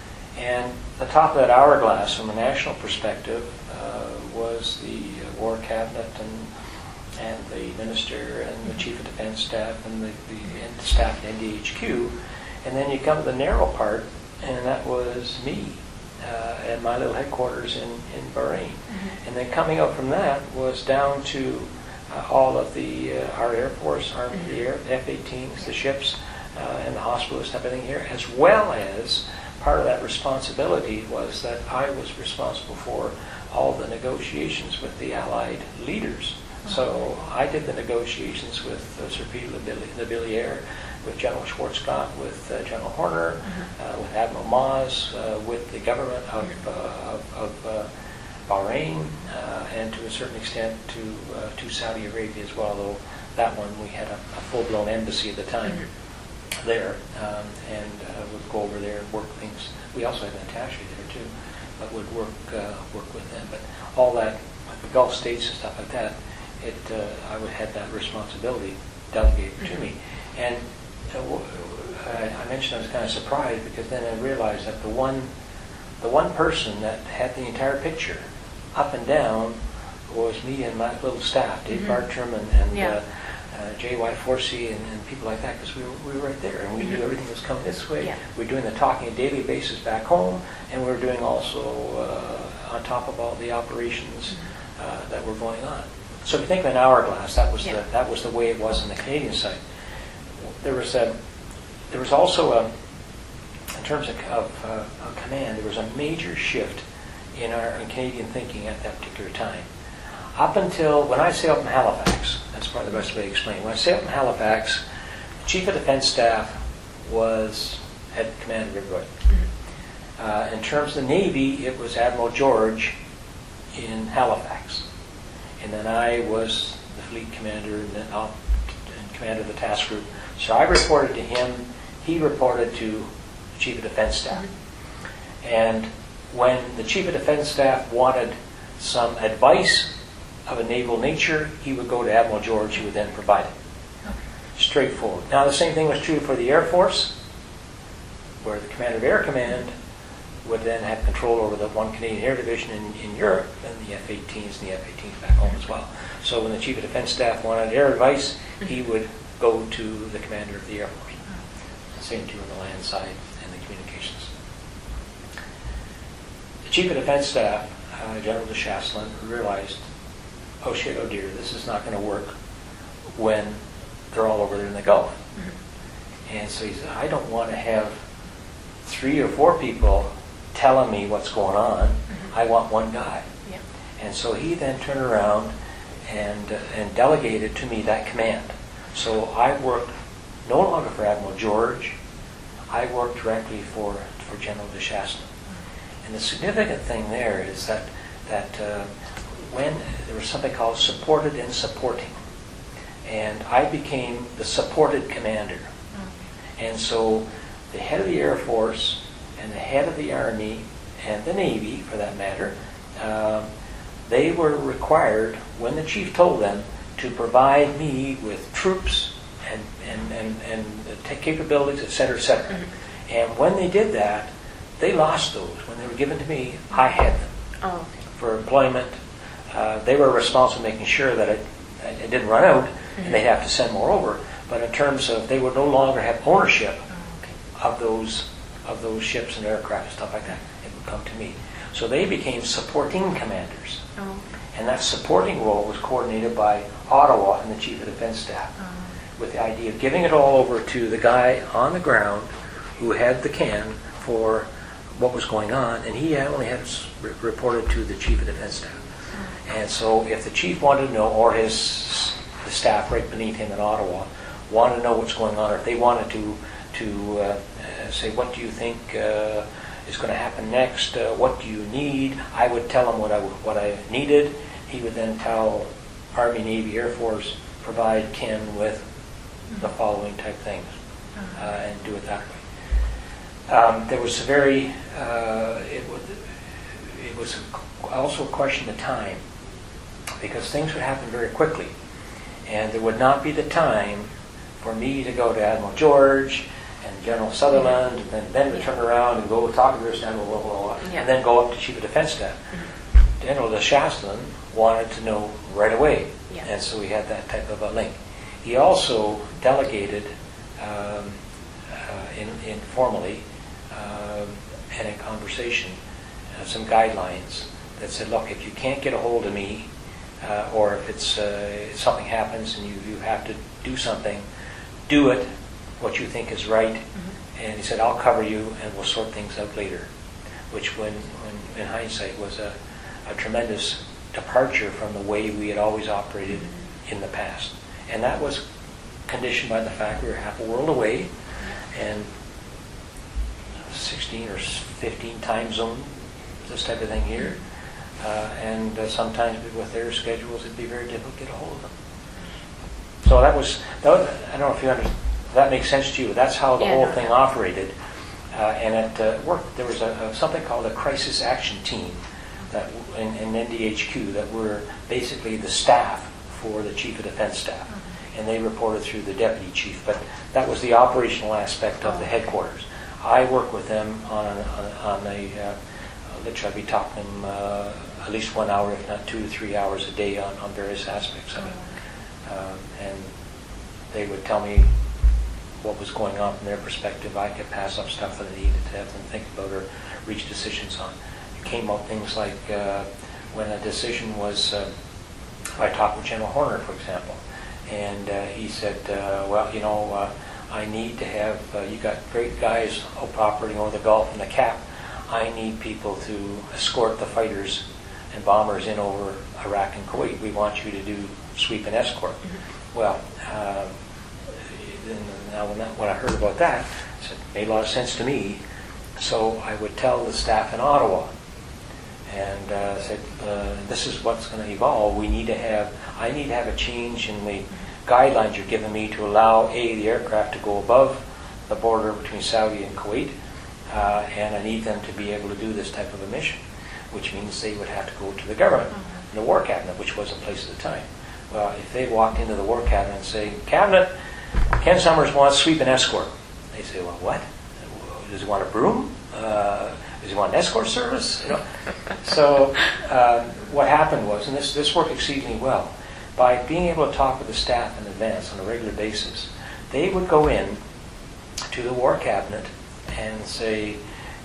C: And the top of that hourglass, from a national perspective, uh, was the uh, War Cabinet and and the Minister and the Chief of Defence Staff and the, the staff at N D H Q. And then you come to the narrow part, and that was me uh, at my little headquarters in, in Bahrain. Mm-hmm. And then coming up from that was down to uh, all of the uh, our Air Force, our mm-hmm. the Air, F eighteens, the ships, Uh, and the hospitalists and everything here, as well as part of that responsibility was that I was responsible for all the negotiations with the Allied leaders. So I did the negotiations with uh, Sir Peter de Villiers, with General Schwarzkopf, with uh, General Horner, uh, with Admiral Maz, uh, with the government of, uh, of, of uh, Bahrain, uh, and to a certain extent to uh, to Saudi Arabia as well, though that one we had a, a full-blown embassy at the time. Mm-hmm. there, um, and uh, would go over there and work things. We also had an attaché there too, but would work uh, work with them. But all that, like the Gulf states and stuff like that, it uh, I would have that responsibility delegated mm-hmm. to me. And uh, w- I, I mentioned I was kind of surprised, because then I realized that the one the one person that had the entire picture, up and down, was me and my little staff, Dave mm-hmm. Bartram and, and yeah. uh, Uh, J Y Forsey and, and people like that, because we were, we were right there, and we knew everything was coming this way.
B: Yeah.
C: We were doing the talking on a daily basis back home, and we were doing also uh, on top of all the operations uh, that were going on. So if you think of an hourglass, that was yeah. the that was the way it was on the Canadian side. There was a there was also a in terms of, of, uh, of command, there was a major shift in our in Canadian thinking at that particular time. Up until, when I say up in Halifax, that's probably the best way to explain. When I say up in Halifax, the Chief of Defence Staff was, had command of everybody. Mm-hmm. Uh, in terms of the Navy, it was Admiral George in Halifax. And then I was the fleet commander and then uh, and commander of the task group. So I reported to him, he reported to the Chief of Defence Staff. Mm-hmm. And when the Chief of Defence Staff wanted some advice of a naval nature, he would go to Admiral George, who would then provide it. Straightforward. Now, the same thing was true for the Air Force, where the Commander of Air Command would then have control over the one Canadian Air Division in, in Europe, and the F eighteens and the F eighteens back home as well. So when the Chief of Defense Staff wanted air advice, he would go to the Commander of the Air Force. The same true on the land side and the communications. The Chief of Defense Staff, uh, General de Chastelin, realized, oh shit, oh dear, this is not going to work when they're all over there in the Gulf. Mm-hmm. And so he said, I don't want to have three or four people telling me what's going on. Mm-hmm. I want one guy.
B: Yeah.
C: And so he then turned around and uh, and delegated to me that command. So I worked no longer for Admiral George. I worked directly for, for General de Chastelin. Mm-hmm. And the significant thing there is that, that uh, when there was something called supported and supporting, and I became the supported commander. Mm-hmm. And so the head of the Air Force and the head of the Army and the Navy, for that matter, uh, they were required, when the chief told them, to provide me with troops and and, and, and tech capabilities, et cetera, et cetera. Mm-hmm. And when they did that, they lost those. When they were given to me, I had them.
B: Oh, okay.
C: For employment. Uh, they were responsible for making sure that it, it didn't run out, mm-hmm. and they'd have to send more over. But in terms of, they would no longer have ownership of those of those ships and aircraft and stuff like that. It would come to me. So they became supporting commanders.
B: Oh.
C: And that supporting role was coordinated by Ottawa and the Chief of Defense Staff,
B: Oh.
C: with the idea of giving it all over to the guy on the ground who had the can for what was going on, and he only had re- reported to the Chief of Defense Staff. Oh. And so if the chief wanted to know, or his the staff right beneath him in Ottawa wanted to know what's going on, or if they wanted to to uh, uh, say, what do you think uh, is going to happen next? Uh, what do you need? I would tell him what I what I needed. He would then tell Army, Navy, Air Force, provide Ken with the following type things, uh, and do it that way. Um, there was a very uh, it was it was also a question of time, because things would happen very quickly, and there would not be the time for me to go to Admiral George and General Sutherland, and then, then to turn around and go talk to this Admiral, blah, blah, blah,
B: yeah. and
C: then go up to Chief of Defense Staff. Mm-hmm. General de Chastelin wanted to know right away,
B: yeah.
C: and so we had that type of a link. He also delegated um, uh, in, informally um, in a conversation uh, some guidelines that said, look, if you can't get a hold of me, uh, or if it's uh, if something happens and you, you have to do something, do it what you think is right. Mm-hmm. And he said, I'll cover you and we'll sort things out later, which when, when in hindsight was a, a tremendous departure from the way we had always operated mm-hmm. in the past. And that was conditioned by the fact we were half a world away, and sixteen or fifteen time zone, this type of thing here. Uh, and uh, sometimes with their schedules, it'd be very difficult to get a hold of them. So that was, that was I don't know if you understand, if that makes sense to you. That's how the
B: yeah,
C: whole
B: no,
C: thing
B: no.
C: operated. Uh, and it uh, worked. There was a, a, something called a crisis action team that in, in N D H Q that were basically the staff for the Chief of Defense Staff. Mm-hmm. And they reported through the Deputy Chief. But that was the operational aspect of
B: oh.
C: the headquarters. I worked with them on, on, on a, uh, literally I'd be talking them uh, at least one hour, if not two to three hours a day on, on various aspects of it. Um, and they would tell me what was going on from their perspective. I could pass up stuff that I needed to have them think about or reach decisions on. It came up things like uh, when a decision was, uh, I talked with General Horner, for example, and uh, he said, uh, well, you know, uh, I need to have, uh, you got great guys operating over the Gulf and the Cap. I need people to escort the fighters and bombers in over Iraq and Kuwait. We want you to do sweep and escort. Mm-hmm. Well, um, now when, that, when I heard about that, it said, made a lot of sense to me. So I would tell the staff in Ottawa, and uh, said, uh, this is what's going to evolve. We need to have, I need to have a change in the guidelines you're giving me to allow, A, the aircraft to go above the border between Saudi and Kuwait, uh, and I need them to be able to do this type of a mission, which means they would have to go to the government. Mm-hmm. in the war cabinet, which was in place at the time. Well, if they walked into the war cabinet and say, "Cabinet, Ken Summers wants sweep and escort," they say, "Well, what? Does he want a broom? Uh, does he want an escort service?" You know. So uh, what happened was, and this this worked exceedingly well, by being able to talk with the staff in advance on a regular basis, they would go in to the war cabinet and say,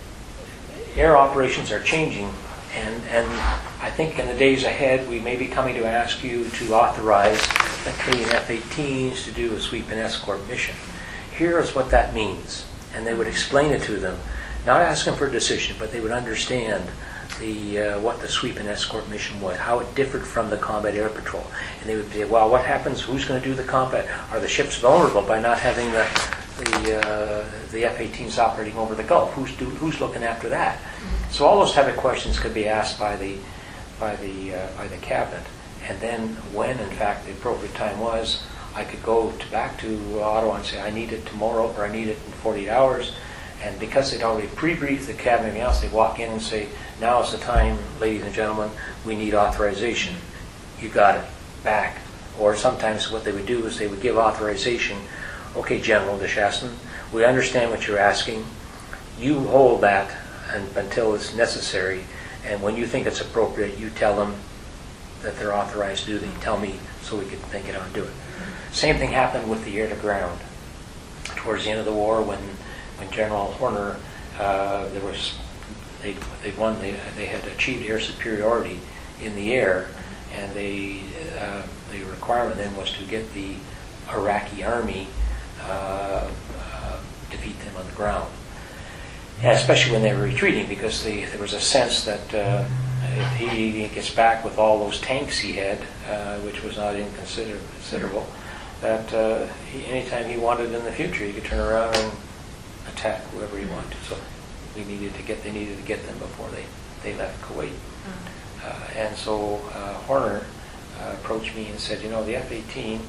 C: "Air operations are changing, and and I think in the days ahead we may be coming to ask you to authorize the Canadian F eighteens to do a sweep and escort mission. Here is what that means." And they would explain it to them, not asking for a decision, but they would understand the uh, what the sweep and escort mission was, how it differed from the combat air patrol. And they would say, "Well, what happens? Who's going to do the combat? Are the ships vulnerable by not having the the uh, the F eighteens operating over the Gulf? Who's do, who's looking after that?" Mm-hmm. So all those type of questions could be asked by the by the uh, by the cabinet. And then, when in fact the appropriate time was, I could go to back to Ottawa and say, "I need it tomorrow," or "I need it in forty-eight hours." And because they'd already pre-briefed the cabinet and everything else, they'd walk in and say, "Now is the time, ladies and gentlemen, we need authorization." You got it, back. Or sometimes what they would do is they would give authorization. "Okay, General Duchesne, we understand what you're asking. You hold that and, until it's necessary, and when you think it's appropriate, you tell them that they're authorized to do it. You tell me so we can think it on and do it." Same thing happened with the air-to-ground. Towards the end of the war, when when General Horner, uh, there was they they won, they they had achieved air superiority in the air, and they uh, the requirement then was to get the Iraqi army uh, uh, defeat them on the ground, and especially when they were retreating, because they, there was a sense that uh, if he gets back with all those tanks he had, uh, which was not inconsiderable, that uh, he, anytime he wanted in the future, he could turn around and attack whoever he wanted. So we needed to get, they needed to get them before they, they left Kuwait. Mm-hmm. Uh, and so uh, Horner uh, approached me and said, "You know, the F eighteen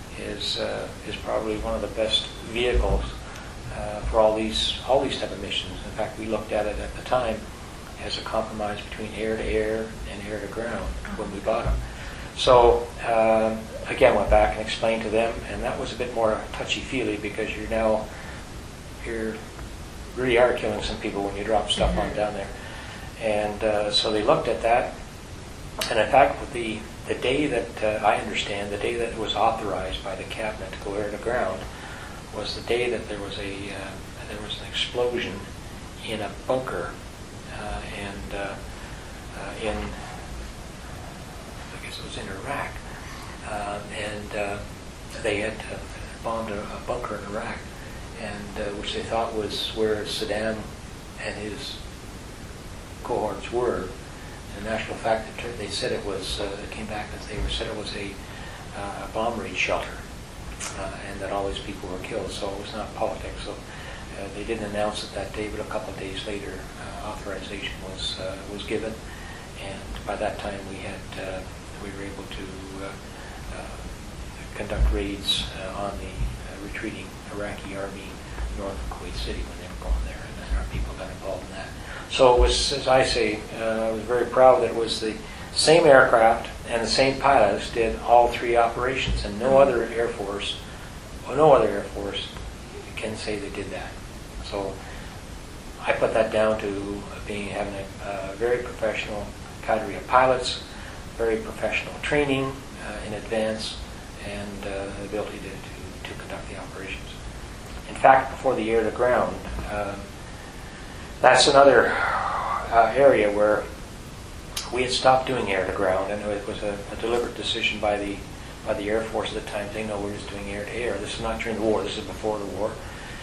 C: is uh, is probably one of the best vehicles uh, for all these all these type of missions. In fact, we looked at it at the time as a compromise between air-to-air and air-to-ground mm-hmm. when we bought them." So uh, again, went back and explained to them, and that was a bit more touchy-feely, because you're now you're really are killing some people when you drop stuff mm-hmm. on down there. And uh, so they looked at that, and in fact, with the the day that uh, I understand, the day that it was authorized by the cabinet to go air-to-ground, was the day that there was a uh, there was an explosion in a bunker, uh, and uh, uh, in. It was in Iraq, uh, and uh, they had uh, bombed a, a bunker in Iraq, and uh, which they thought was where Saddam and his cohorts were. In actual fact, it, they said it was. Uh, it came back that they were said it was a, uh, a bomb raid shelter, uh, and that all these people were killed. So it was not politics. So uh, they didn't announce it that day, but a couple of days later, uh, authorization was uh, was given, and by that time we had. Uh, We were able to uh, uh, conduct raids uh, on the uh, retreating Iraqi army north of Kuwait City when they were going there, and then our people got involved in that. So it was, as I say, uh, I was very proud that it was the same aircraft and the same pilots did all three operations, and no other Air Force, or no other Air Force can say they did that. So I put that down to being having a uh, very professional cadre of pilots, very professional training uh, in advance, and uh, the ability to, to, to conduct the operations. In fact, before the air-to-ground, uh, that's another uh, area where we had stopped doing air-to-ground, and it was a, a deliberate decision by the by the Air Force at the time. They know we're just doing air-to-air. This is not during the war. This is before the war.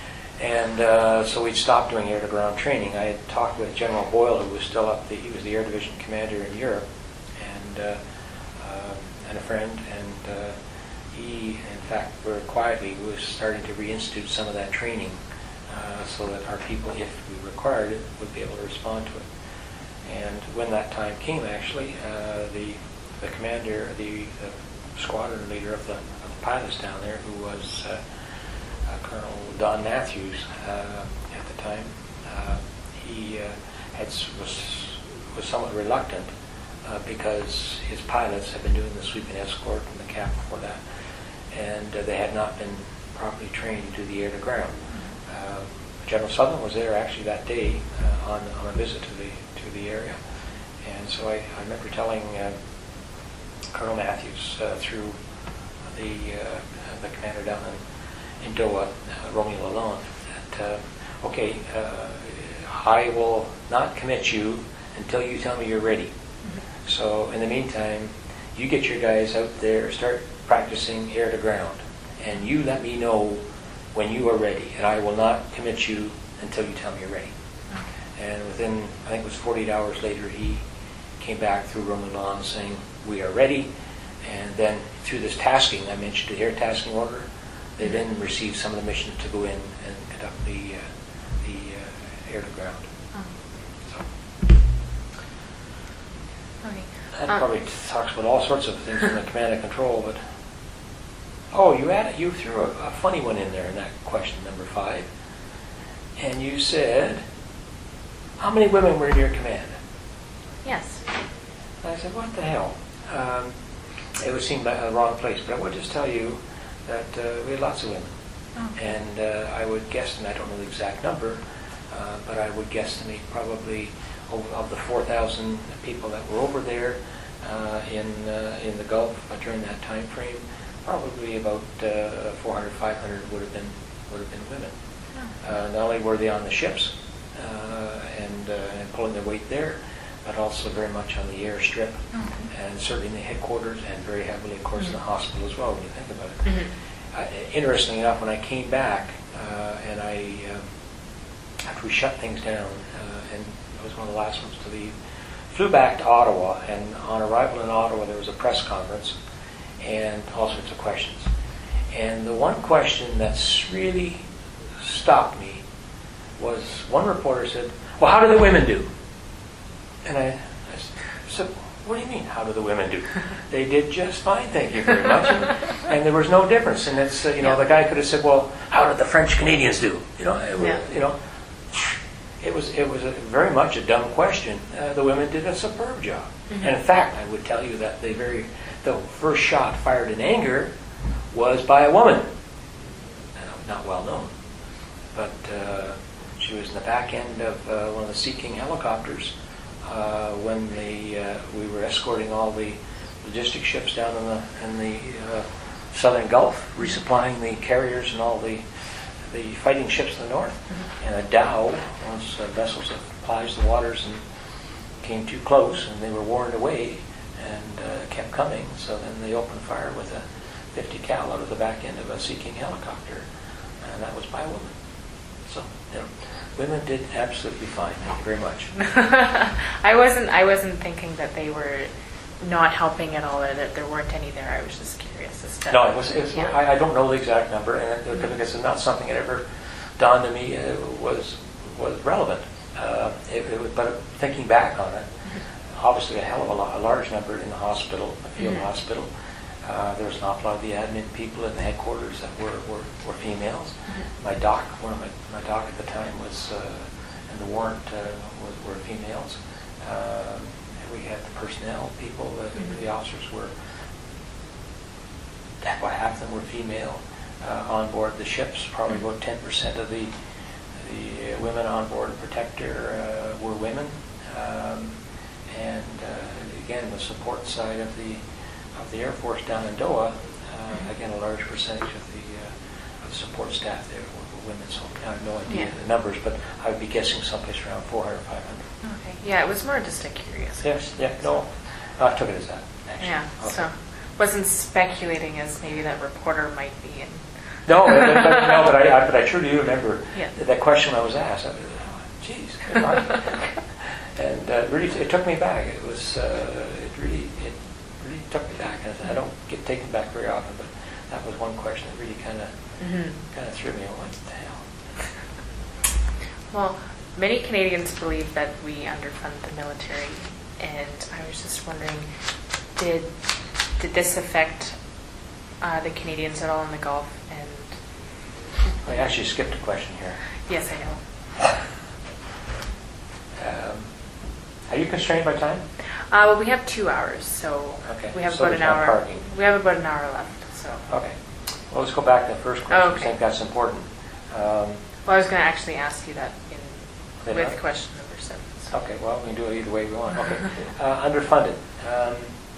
C: And uh, so we'd stopped doing air-to-ground training. I had talked with General Boyle, who was still up. The, he was the Air Division commander in Europe. Uh, uh, and a friend, and uh, he, in fact, very quietly was starting to reinstitute some of that training uh, so that our people, if we required it, would be able to respond to it. And when that time came, actually, uh, the the commander, the, the squadron leader of the, of the pilots down there, who was uh, uh, Colonel Don Matthews uh, at the time, uh, he uh, had was was somewhat reluctant uh, because his pilots had been doing the sweep and escort and the cap before that, and uh, they had not been properly trained to do the air-to-ground. Uh, General Sutherland was there actually that day uh, on, on a visit to the to the area, and so I, I remember telling uh, Colonel Matthews uh, through the uh, the commander down in, in Doha, uh, Romeo Lalonde, that uh, okay, uh, I will not commit you until you tell me you're ready. Mm-hmm. So in the meantime, you get your guys out there, start practicing air to ground, and you let me know when you are ready, and I will not commit you until you tell me you're ready. Okay. And within, I think it was forty-eight hours later, he came back through Romeo Lalonde saying, we are ready. And then through this tasking, I mentioned the air tasking order, they then received some of the missions to go in and conduct the uh, the uh, air to ground.
B: Oh.
C: So
B: Okay.
C: that
B: Um,
C: probably talks about all sorts of things in the command and control. But oh, you added, you threw a, a funny one in there in that question number five, and you said, how many women were in your command?
B: Yes.
C: And I said, what the hell? Um, it would seem like the wrong place, but I would just tell you that uh, we had lots of women.
B: Okay.
C: And uh, I would guess, and I don't know the exact number, uh, but I would guesstimate probably of, of the four thousand people that were over there uh, in uh, in the Gulf uh, during that time frame, probably about uh, four hundred, five hundred would have been would have been women.
B: Oh.
C: Uh, not only were they on the ships uh, and, uh, and pulling their weight there, but also very much on the airstrip,
B: Okay.
C: and certainly in the headquarters, and very heavily, of course, in the
B: Mhm.
C: hospital as well, when you think about it.
B: Mm-hmm.
C: Uh, interestingly enough, when I came back, uh, and I, uh, after we shut things down, uh, and I was one of the last ones to leave, flew back to Ottawa, and on arrival in Ottawa, there was a press conference, and all sorts of questions. And the one question that's really stopped me was, one reporter said, well, how do the women do? And I, I said, what do you mean, how do the women do? They did just fine, thank you very much. And, and there was no difference. And it's, uh, you know,
B: Yeah.
C: the guy could have said, well, how did the French Canadians do? You know, it was,
B: Yeah.
C: you know, it was, it was a, very much a dumb question. Uh, the women did a superb job.
B: Mm-hmm.
C: And in fact, I would tell you that the very, the first shot fired in anger was by a woman. Uh, not well known. But uh, she was in the back end of uh, one of the Sea King helicopters uh, when the, uh, we were escorting all the logistic ships down in the, in the uh, southern Gulf, resupplying the carriers and all the, the fighting ships in the north. Mm-hmm. And a Dow, those uh, vessels that plies the waters, and came too close, and they were warned away and uh, kept coming. So then they opened fire with a fifty cal out of the back end of a Sea King helicopter, and that was by a woman. So, you know, women did absolutely fine. Thank you very much.
B: I wasn't. I wasn't thinking that they were not helping at all, or that there weren't any there. I was just curious as to.
C: No, it was. It was
B: Yeah.
C: I, I don't know the exact number, and it, because it's not something that ever dawned to me uh, was was relevant. Uh, it, it was, but thinking back on it, obviously a hell of a, lot, a large number in the hospital, the field
B: Mhm.
C: hospital. Uh, there was an awful lot of the admin people in the headquarters that were, were, were females.
B: Mhm.
C: My doc, one of my, my doc at the time was, uh, and the warrant uh, was, were females. Uh, we had the personnel people, uh,
B: Mhm.
C: the officers were, about half of them were female. Uh, on board the ships, probably about ten percent of the the women on board Protector uh, were women. Um, and uh, again, the support side of the of the Air Force down in Doha, uh, again, a large percentage of the uh, of the support staff there were, were women. So I have no idea
B: Yeah.
C: the numbers, but I would be guessing someplace around four hundred, five hundred.
B: Okay. Yeah, it was more just a curious.
C: Yes, yeah, no, I took it as that, actually.
B: Yeah.
C: Okay.
B: So wasn't speculating as maybe that reporter might be in.
C: No, but, but, no, but I, I, but I truly do remember
B: Yeah.
C: that question I was asked. I was, oh, geez, and uh, really, it took me back. It was, uh, it really, it really took me back. And I don't get taken back very often, but that was one question that really kind of,
B: Mm-hmm.
C: kind of threw me. What the hell?
B: Well, many Canadians believe that we underfund the military, and I was just wondering, did did this affect uh, the Canadians at all in the Gulf? And
C: I actually skipped a question here.
B: yes, I know.
C: Um, are you constrained by time?
B: Uh, well, we have two hours, so
C: Okay,
B: we have
C: so
B: about an
C: there's not
B: hour.
C: parking.
B: We have about an hour left. So.
C: Okay. Well, let's go back to the first question.
B: Okay.
C: I think that's important. Um,
B: Well, I was going to actually ask you that in
C: Later
B: with
C: on?
B: question number seven. So.
C: Okay, well, we can do it either way we want. Okay. Uh, underfunded. Um,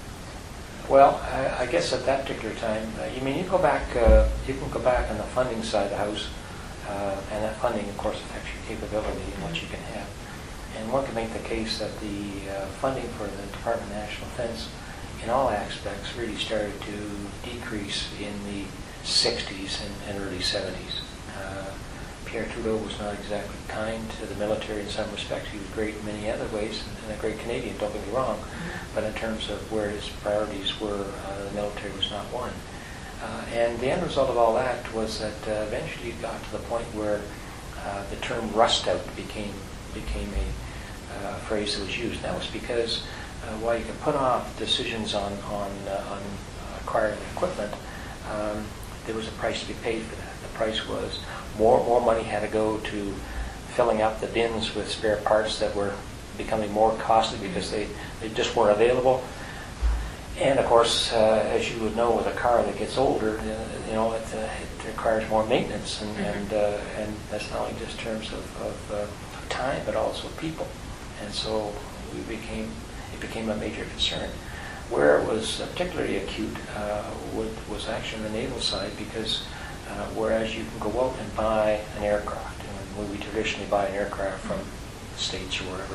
C: well, I, I guess at that particular time, uh, you mean you go back, uh, you can go back on the funding side of the house, uh, and that funding, of course, affects your capability and what you can have. And one can make the case that the uh, funding for the Department of National Defense, in all aspects, really started to decrease in the sixties and, and early seventies. Uh, Pierre Trudeau was not exactly kind to the military in some respects. He was great in many other ways, and a great Canadian, don't get me wrong. Mm-hmm. But in terms of where his priorities were, uh, the military was not one. Uh, and the end result of all that was that uh, eventually you got to the point where uh, the term rust out became became a uh, phrase that was used. And that was because uh, while you could put off decisions on on, uh, on acquiring equipment, um, there was a price to be paid for that. The price was more more money had to go to filling up the bins with spare parts that were becoming more costly because they, they just weren't available. And of course, uh, as you would know, with a car that gets older, uh, you know, it, uh, it requires more maintenance, and
B: Mm-hmm.
C: and, uh, and that's not only just terms of, of uh, time, but also people. And so we became it became a major concern. Where it was particularly acute uh, would, was actually on the naval side, because uh, whereas you can go out and buy an aircraft, and we traditionally buy an aircraft from the States or wherever.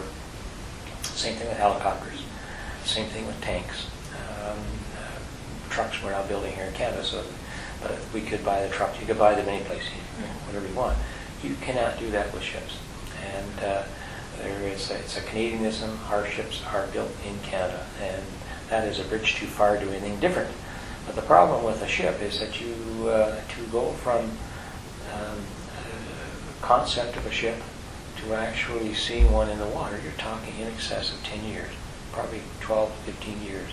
C: Same thing with helicopters. Same thing with tanks. Um, uh, trucks we're now building here in Canada, so but if we could buy the trucks, you could buy them any place, you know, whatever you want. You cannot do that with ships. And uh, there is a, it's a Canadianism. Our ships are built in Canada, and that is a bridge too far to do anything different. But the problem with a ship is that you uh, to go from um, uh, concept of a ship to actually seeing one in the water, you're talking in excess of ten years, probably twelve, fifteen years.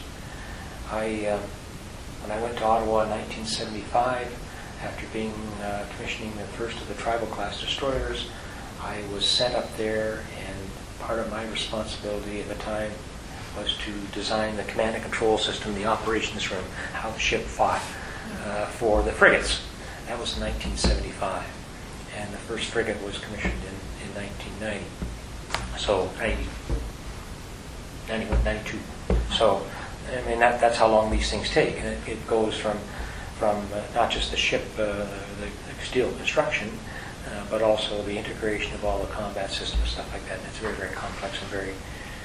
C: I, uh, when I went to Ottawa in nineteen seventy-five, after being uh, commissioning the first of the Tribal class destroyers, I was sent up there, and part of my responsibility at the time was to design the command and control system, the operations room, how the ship fought uh, for the frigates. That was in nineteen seventy-five, and the first frigate was commissioned in, in nineteen ninety. So ninety, ninety-one, ninety-two. So I mean that that's how long these things take, and it, it goes from from uh, not just the ship, uh, the steel construction, uh, but also the integration of all the combat systems, stuff like that. And it's very, very complex and very,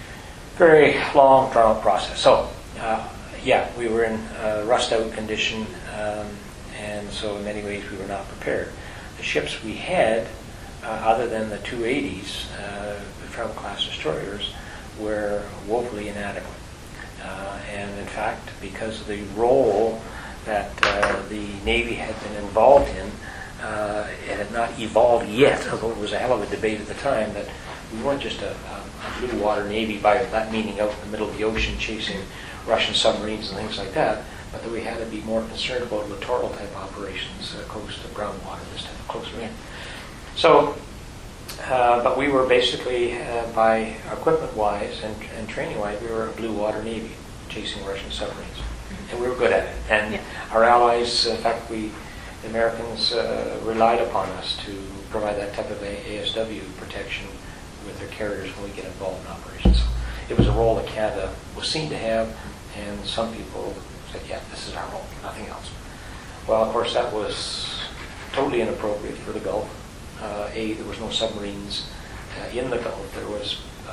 C: very long, drawn-out process. So, uh, yeah, we were in uh, rust-out condition, um, and so in many ways we were not prepared. The ships we had, uh, other than the two eighties, uh, the Tribal-class destroyers, were woefully inadequate. Uh, and in fact, because of the role that uh, the Navy had been involved in, uh, it had not evolved yet, although it was a hell of a debate at the time that we weren't just a, a, a blue water Navy, by that meaning out in the middle of the ocean chasing Russian submarines and things like that, but that we had to be more concerned about littoral type operations, uh, coast of groundwater, this type of closer in. So, uh, but we were basically, uh, by equipment-wise and, and training-wise, we were a blue water Navy chasing Russian submarines. And we were good at it. And
B: yeah.
C: our allies, in fact, we, the Americans, uh, relied upon us to provide that type of A S W protection with their carriers when we get involved in operations. So it was a role that Canada was seen to have, and some people said, yeah, this is our role, nothing else. Well, of course, that was totally inappropriate for the Gulf. Uh, A, there was no submarines uh, in the Gulf. There was um,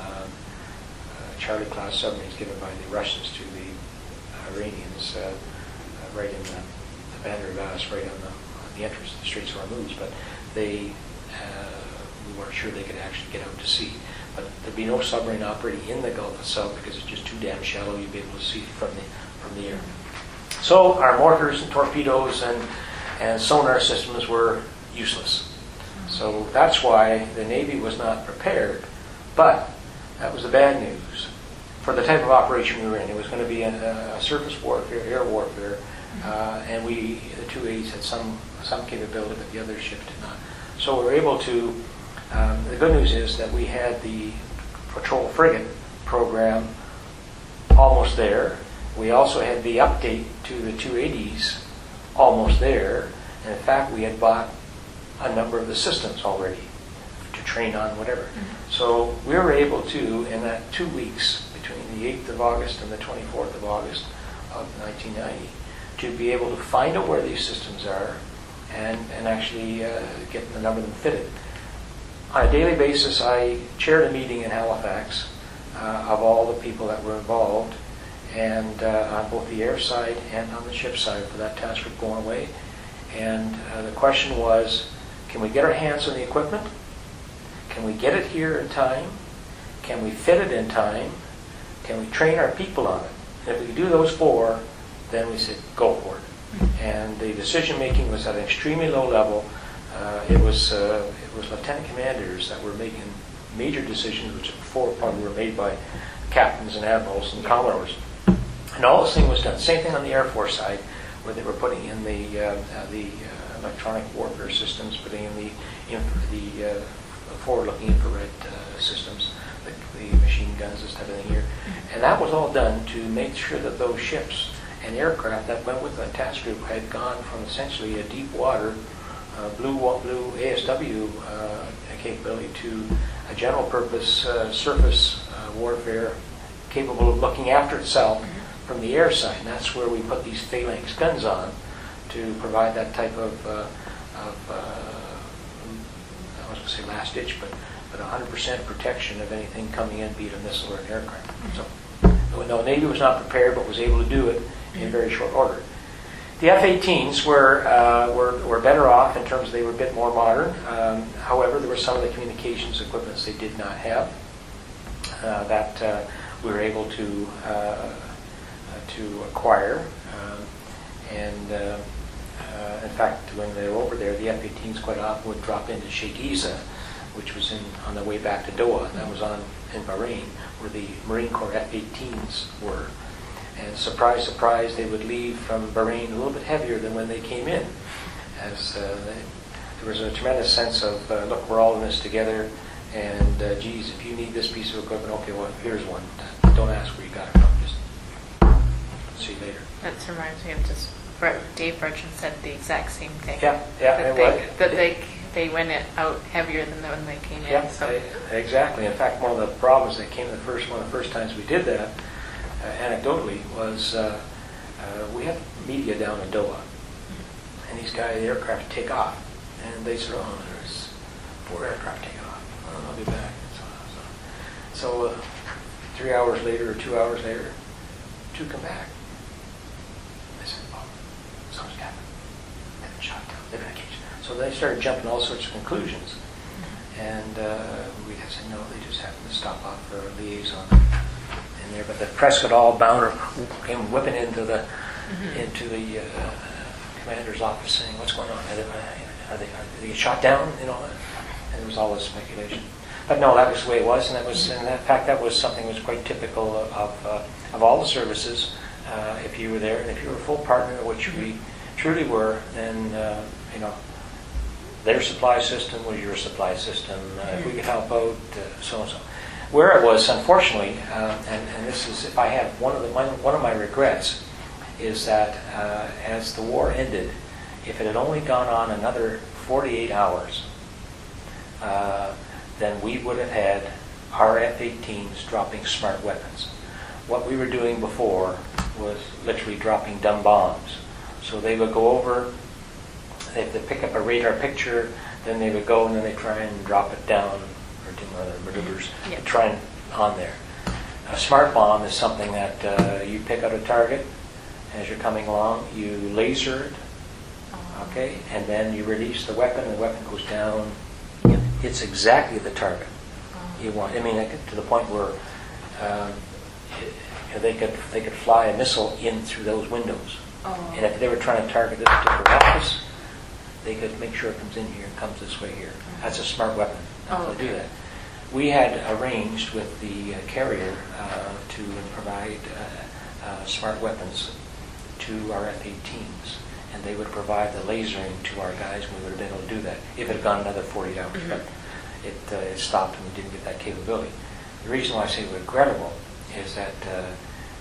C: uh, Charlie-class submarines given by the Russians to the Iranians uh, uh, right in the, the Bandar Abbas, right on the, on the entrance of the Straits of Hormuz, but they uh, we weren't sure they could actually get out to sea. But there'd be no submarine operating in the Gulf itself because it's just too damn shallow. You'd be able to see it from the from the air. So our mortars and torpedoes and and sonar systems were useless. So that's why the Navy was not prepared. But that was the bad news. For the type of operation we were in, it was going to be a, a surface warfare, air warfare, uh, and we, the two eighties had some some capability, but the other ships did not. So we were able to. Um, the good news is that we had the patrol frigate program almost there. We also had the update to the two eighties almost there. And in fact, we had bought a number of the systems already to train on, whatever. Mm-hmm. So we were able to, in that two weeks between the eighth of August and the twenty-fourth of August of nineteen ninety, to be able to find out where these systems are and, and actually uh, get the number of them fitted. On a daily basis, I chaired a meeting in Halifax uh, of all the people that were involved, and uh, on both the air side and on the ship side for that task group going away. And uh, the question was, can we get our hands on the equipment? Can we get it here in time? Can we fit it in time? Can we train our people on it? And if we do those four, then we said, go for it. And the decision making was at an extremely low level. Uh, it was uh, it was lieutenant commanders that were making major decisions, which before probably were made by captains and admirals and commodores. And all this thing was done. Same thing on the Air Force side, where they were putting in the uh, uh, the uh, electronic warfare systems, putting in the inf- the uh, forward-looking infrared uh, systems, the, the machine guns, this type of thing here. And that was all done to make sure that those ships and aircraft that went with the task group had gone from essentially a deep water uh, blue blue A S W uh, capability to a general purpose uh, surface uh, warfare capable of looking after itself from the air side. And that's where we put these phalanx guns on to provide that type of, uh, of uh, I was going to say last ditch, but, but one hundred percent protection of anything coming in, be it a missile or an aircraft. So, no, Navy was not prepared, but was able to do it in very short order. The F eighteens were, uh, were were better off in terms of they were a bit more modern. Um, however, there were some of the communications equipment they did not have uh, that uh, we were able to uh, to acquire. Um, and uh, uh, in fact, when they were over there, the F eighteens quite often would drop into Sheikh Isa, which was in on the way back to Doha. That was on in Bahrain, where the Marine Corps F eighteens were. And surprise, surprise, they would leave from Bahrain a little bit heavier than when they came in. As uh, they, there was a tremendous sense of, uh, look, we're all in this together, and uh, geez, if you need this piece of equipment, okay, well, here's one. Don't ask where you got it from. Just see you later.
B: That reminds me of just Dave Bertrand said the exact same thing.
C: Yeah, yeah.
B: That, they, that they they went it out heavier than when they came
C: yeah,
B: in. So.
C: They, exactly. In fact, one of the problems that came the first one of the first times we did that, uh, anecdotally, was uh, uh, we had media down in Doha, and these guys, the aircraft take off, and they said, "Oh, there's four aircraft taking off. Oh, I'll be back." So, so, so uh, three hours later or two hours later, two come back. They said, "Oh, something's happened. They've been shot down. They've been engaged." So they started jumping all sorts of conclusions. And uh, we had said, no, they just happened to stop off for a liaison in there. But the Prescott all bound came whipping into the mm-hmm. into the uh, commander's office saying, what's going on? Are they, are they, are they shot down? You know, and there was all this speculation. But no, that was the way it was. And that was, and in fact, that was something that was quite typical of, of, uh, of all the services. Uh, if you were there, and if you were a full partner, which we truly were, then, uh, you know, their supply system was your supply system. Uh, if we could help out, uh, so and so. Where it was, unfortunately, uh, and, and this is, if I have one of the my, one of my regrets, is that uh, as the war ended, if it had only gone on another forty-eight hours, uh, then we would have had our F eighteens dropping smart weapons. What we were doing before was literally dropping dumb bombs. So they would go over. If they pick up a radar picture, then they would go and then they try and drop it down or do one of their maneuvers
B: yep.
C: and try and on there. A smart bomb is something that uh, you pick out a target as you're coming along, you laser it, okay, and then you release the weapon, and the weapon goes down. It's exactly the target you want. I mean, to the point where um, it, you know, they could they could fly a missile in through those windows,
B: oh.
C: and if they were trying to target this particular office, they could make sure it comes in here and comes this way here. That's a smart weapon.
B: Oh,
C: They'll do that. We had arranged with the uh, carrier uh, to provide uh, uh, smart weapons to our F eighteens, and they would provide the lasering to our guys, and we would have been able to do that if it had gone another forty hours. Mm-hmm. But it, uh, it stopped, and we didn't get that capability. The reason why I say regrettable is that uh,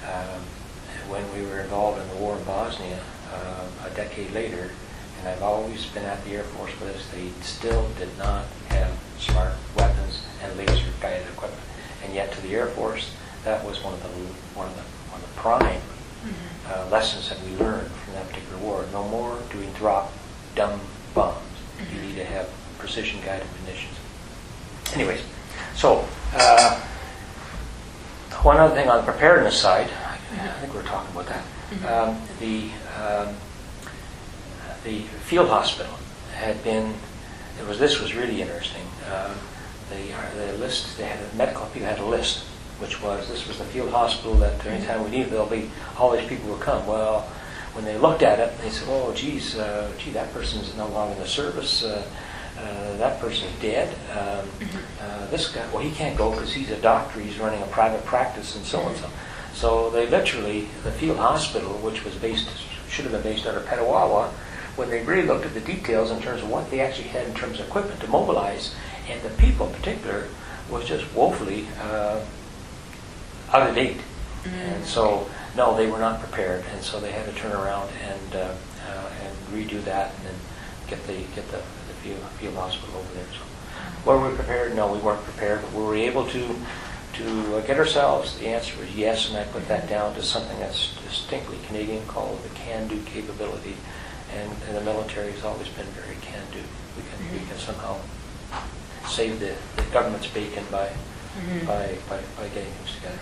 C: um, when we were involved in the war in Bosnia uh, a decade later, and I've always been at the Air Force with this, they still did not have smart weapons and laser-guided equipment. And yet to the Air Force, that was one of the one of the, one of the prime mm-hmm. uh, lessons that we learned from that particular war. No more do we drop dumb bombs. Mm-hmm. You need to have precision-guided munitions. Anyways, so uh, one other thing on the preparedness side, I, I think we're talking about that. Mm-hmm. Um, the um, the field hospital had been. It was this was really interesting. Um, the uh, the list they had a medical people had a list, which was this was the field hospital that anytime we need there'll be all these people will come. Well, when they looked at it, they said, "Oh, geez, uh, gee, that person's no longer in the service. Uh, uh, that person's dead. Um, uh, this guy, well, he can't go because he's a doctor. He's running a private practice, and so on." So, so they literally the field hospital, which was based should have been based out of Petawawa, when they really looked at the details in terms of what they actually had in terms of equipment to mobilize, and the people in particular was just woefully uh, out of date. Mm-hmm. And so, no, they were not prepared, and so they had to turn around and uh, uh, and redo that, and then get the get the, the field, field hospital over there. So, were we prepared? No, we weren't prepared, but were we able to to uh, get ourselves? The answer was yes, and I put that down to something that's distinctly Canadian called the can-do capability. And, and the military has always been very can-do. We can mm-hmm. we can somehow save the, the government's bacon by, mm-hmm. by by by getting things together.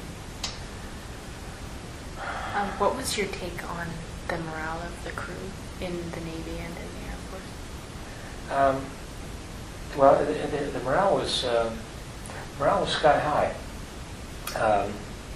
B: Mm-hmm. Um, what was your take on the morale of the crew in the Navy and in the Air Force?
C: Um, well, the, the, the morale was uh, morale was sky high. Um,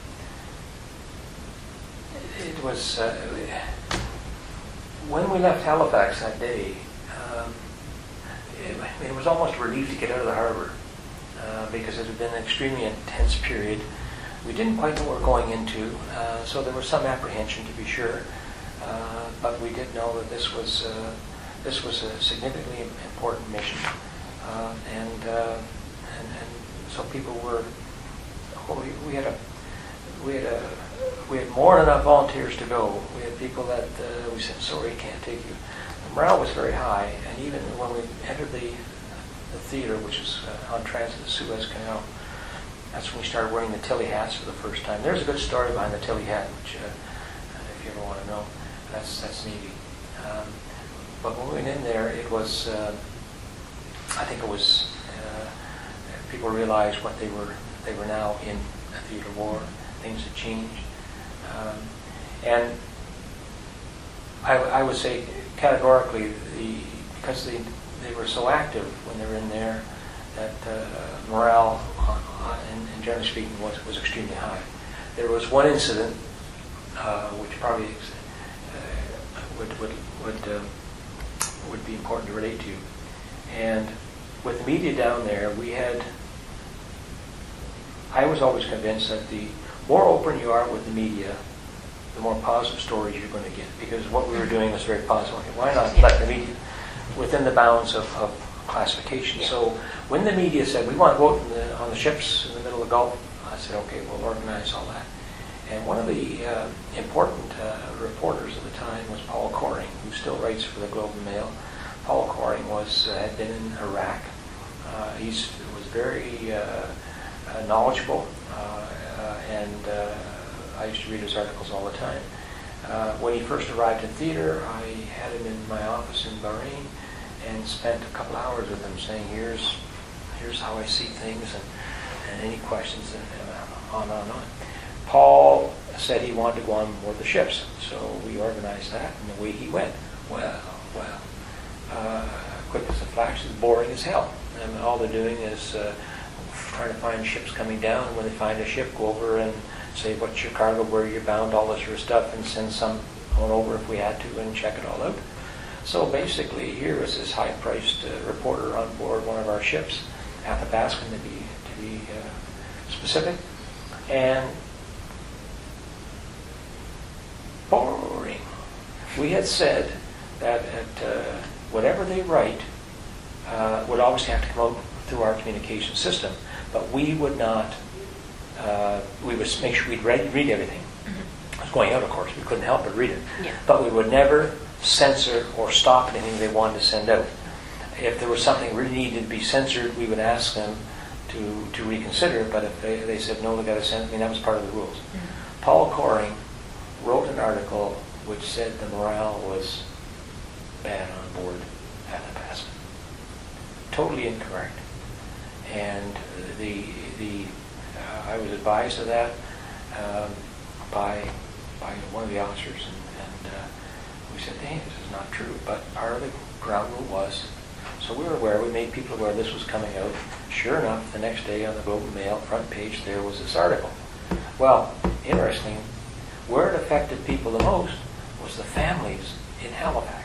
C: it, it was. Uh, When we left Halifax that day, um, it, it was almost a relief to get out of the harbor uh, because it had been an extremely intense period. We didn't quite know what we were going into, uh, so there was some apprehension to be sure. Uh, but we did know that this was uh, this was a significantly important mission, uh, and, uh, and and so people were. Well, we, we had a we had a. We had more than enough volunteers to go. We had people that uh, we said, sorry, can't take you. The morale was very high, and even when we entered the, the theater, which is uh, on transit the Suez Canal, that's when we started wearing the Tilly hats for the first time. There's a good story behind the Tilly hat, which, uh, if you ever want to know, that's that's Navy. Um, but when we went in there, it was, uh, I think it was, uh, people realized what they were, they were now in a theater war. Things had changed. Um, and I, I would say categorically, the, because they, they were so active when they were in there, that uh, morale, on, on, and, and generally speaking, was, was extremely high. There was one incident uh, which probably uh, would would would, uh, would be important to relate to. And with the media down there, we had. I was always convinced that the more open you are with the media, the more positive stories you're going to get. Because what we were doing was very positive. Okay, why not let the media within the bounds of, of classification? Yeah. So when the media said, we want to vote in the, on the ships in the middle of the Gulf, I said, okay, we'll organize all that. And one of the uh, important uh, reporters at the time was Paul Coring, who still writes for the Globe and Mail. Paul Coring was, uh, had been in Iraq. Uh, he was very uh, uh, knowledgeable. Uh, Uh, and uh, I used to read his articles all the time. Uh, when he first arrived in theater, I had him in my office in Bahrain and spent a couple hours with him saying, here's here's how I see things, and, and any questions, and, and on and on and on. Paul said he wanted to go on board the ships, so we organized that, and away he went. Well, well, uh, quick as a flash, it's boring as hell. And all they're doing is uh, trying to find ships coming down. When they find a ship, go over and say, what's your cargo, where you're bound, all this sort of stuff, and send some on over if we had to and check it all out. So basically, here was this high-priced uh, reporter on board one of our ships, Athabascan to be, to be uh, specific, and boring. We had said that at, uh, whatever they write uh, would always have to come out through our communication system. But we would not, uh, we would make sure we'd read, read everything. going out, of course. We couldn't help but read it.
B: Yeah.
C: But we would never censor or stop anything they wanted to send out. If there was something really needed to be censored, we would ask them to, to reconsider it, but if they, they said, no, they've got to send it, I mean, that was part of the rules. Mm-hmm. Paul Coring wrote an article which said the morale was bad on board Athabasca. Totally incorrect. And the the uh, I was advised of that um, by by one of the officers, and, and uh, we said, hey, this is not true. But part of the ground rule was, so we were aware, we made people aware this was coming out. Sure enough, the next day on the Globe and Mail front page, there was this article. Well, interesting, where it affected people the most was the families in Halifax.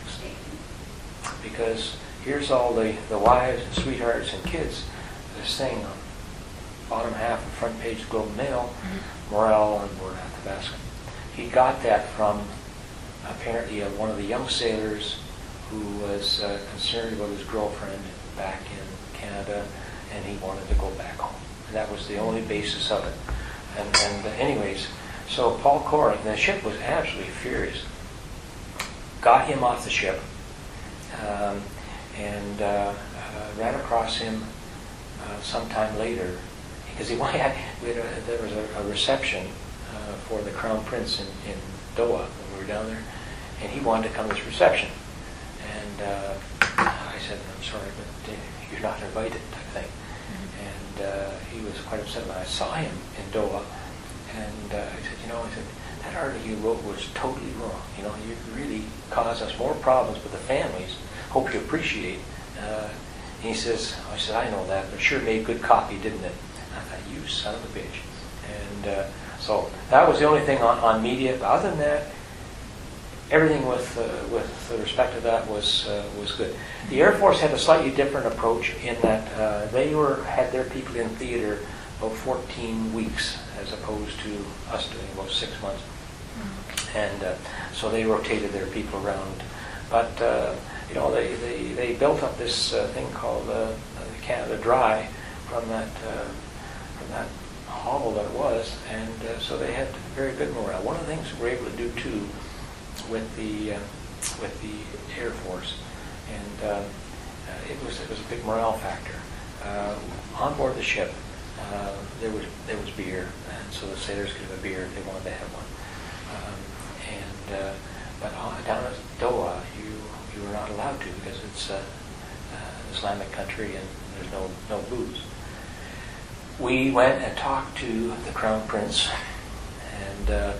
C: Because here's all the, the wives and sweethearts and kids, this thing on bottom half of the front page of the Globe and Mail, mm-hmm. morale on board Athabasca. He got that from apparently uh, one of the young sailors who was uh, concerned about his girlfriend back in Canada, and he wanted to go back home. And that was the only basis of it. And, and uh, anyways, so Paul Coring, the ship was absolutely furious. Got him off the ship, um, and uh, uh, ran across him uh, sometime later, because he had, we had a, there was a, a reception uh, for the Crown Prince in, in Doha when we were down there, and he wanted to come to this reception. And uh, I said, I'm sorry, but uh, you're not invited, type thing. Mm-hmm. And uh, he was quite upset when I saw him in Doha. And uh, I said, you know, I said, that article you wrote was totally wrong. You know, you really caused us more problems with the families. Hope you appreciate. Uh, and he says, I said, I know that, but sure made good copy, didn't it? And I thought, you son of a bitch. And uh, so that was the only thing on, on media. But other than that, everything with uh, with respect to that was uh, was good. The Air Force had a slightly different approach in that uh, they were had their people in theater about fourteen weeks as opposed to us doing about six months. Mm-hmm. And uh, so they rotated their people around. But uh, you know, they, they, they built up this uh, thing called uh, the Canada Dry from that uh, from that hovel that it was, and uh, so they had very good morale. One of the things we were able to do too with the uh, with the Air Force, and uh, uh, it was it was a big morale factor. Uh, on board the ship, uh, there was there was beer, and so the sailors could have a beer if they wanted to have one. Um, and uh, but on, down at Doha, you you were not allowed to because it's uh, uh, Islamic country and there's no no booze. We went and talked to the Crown Prince, and uh,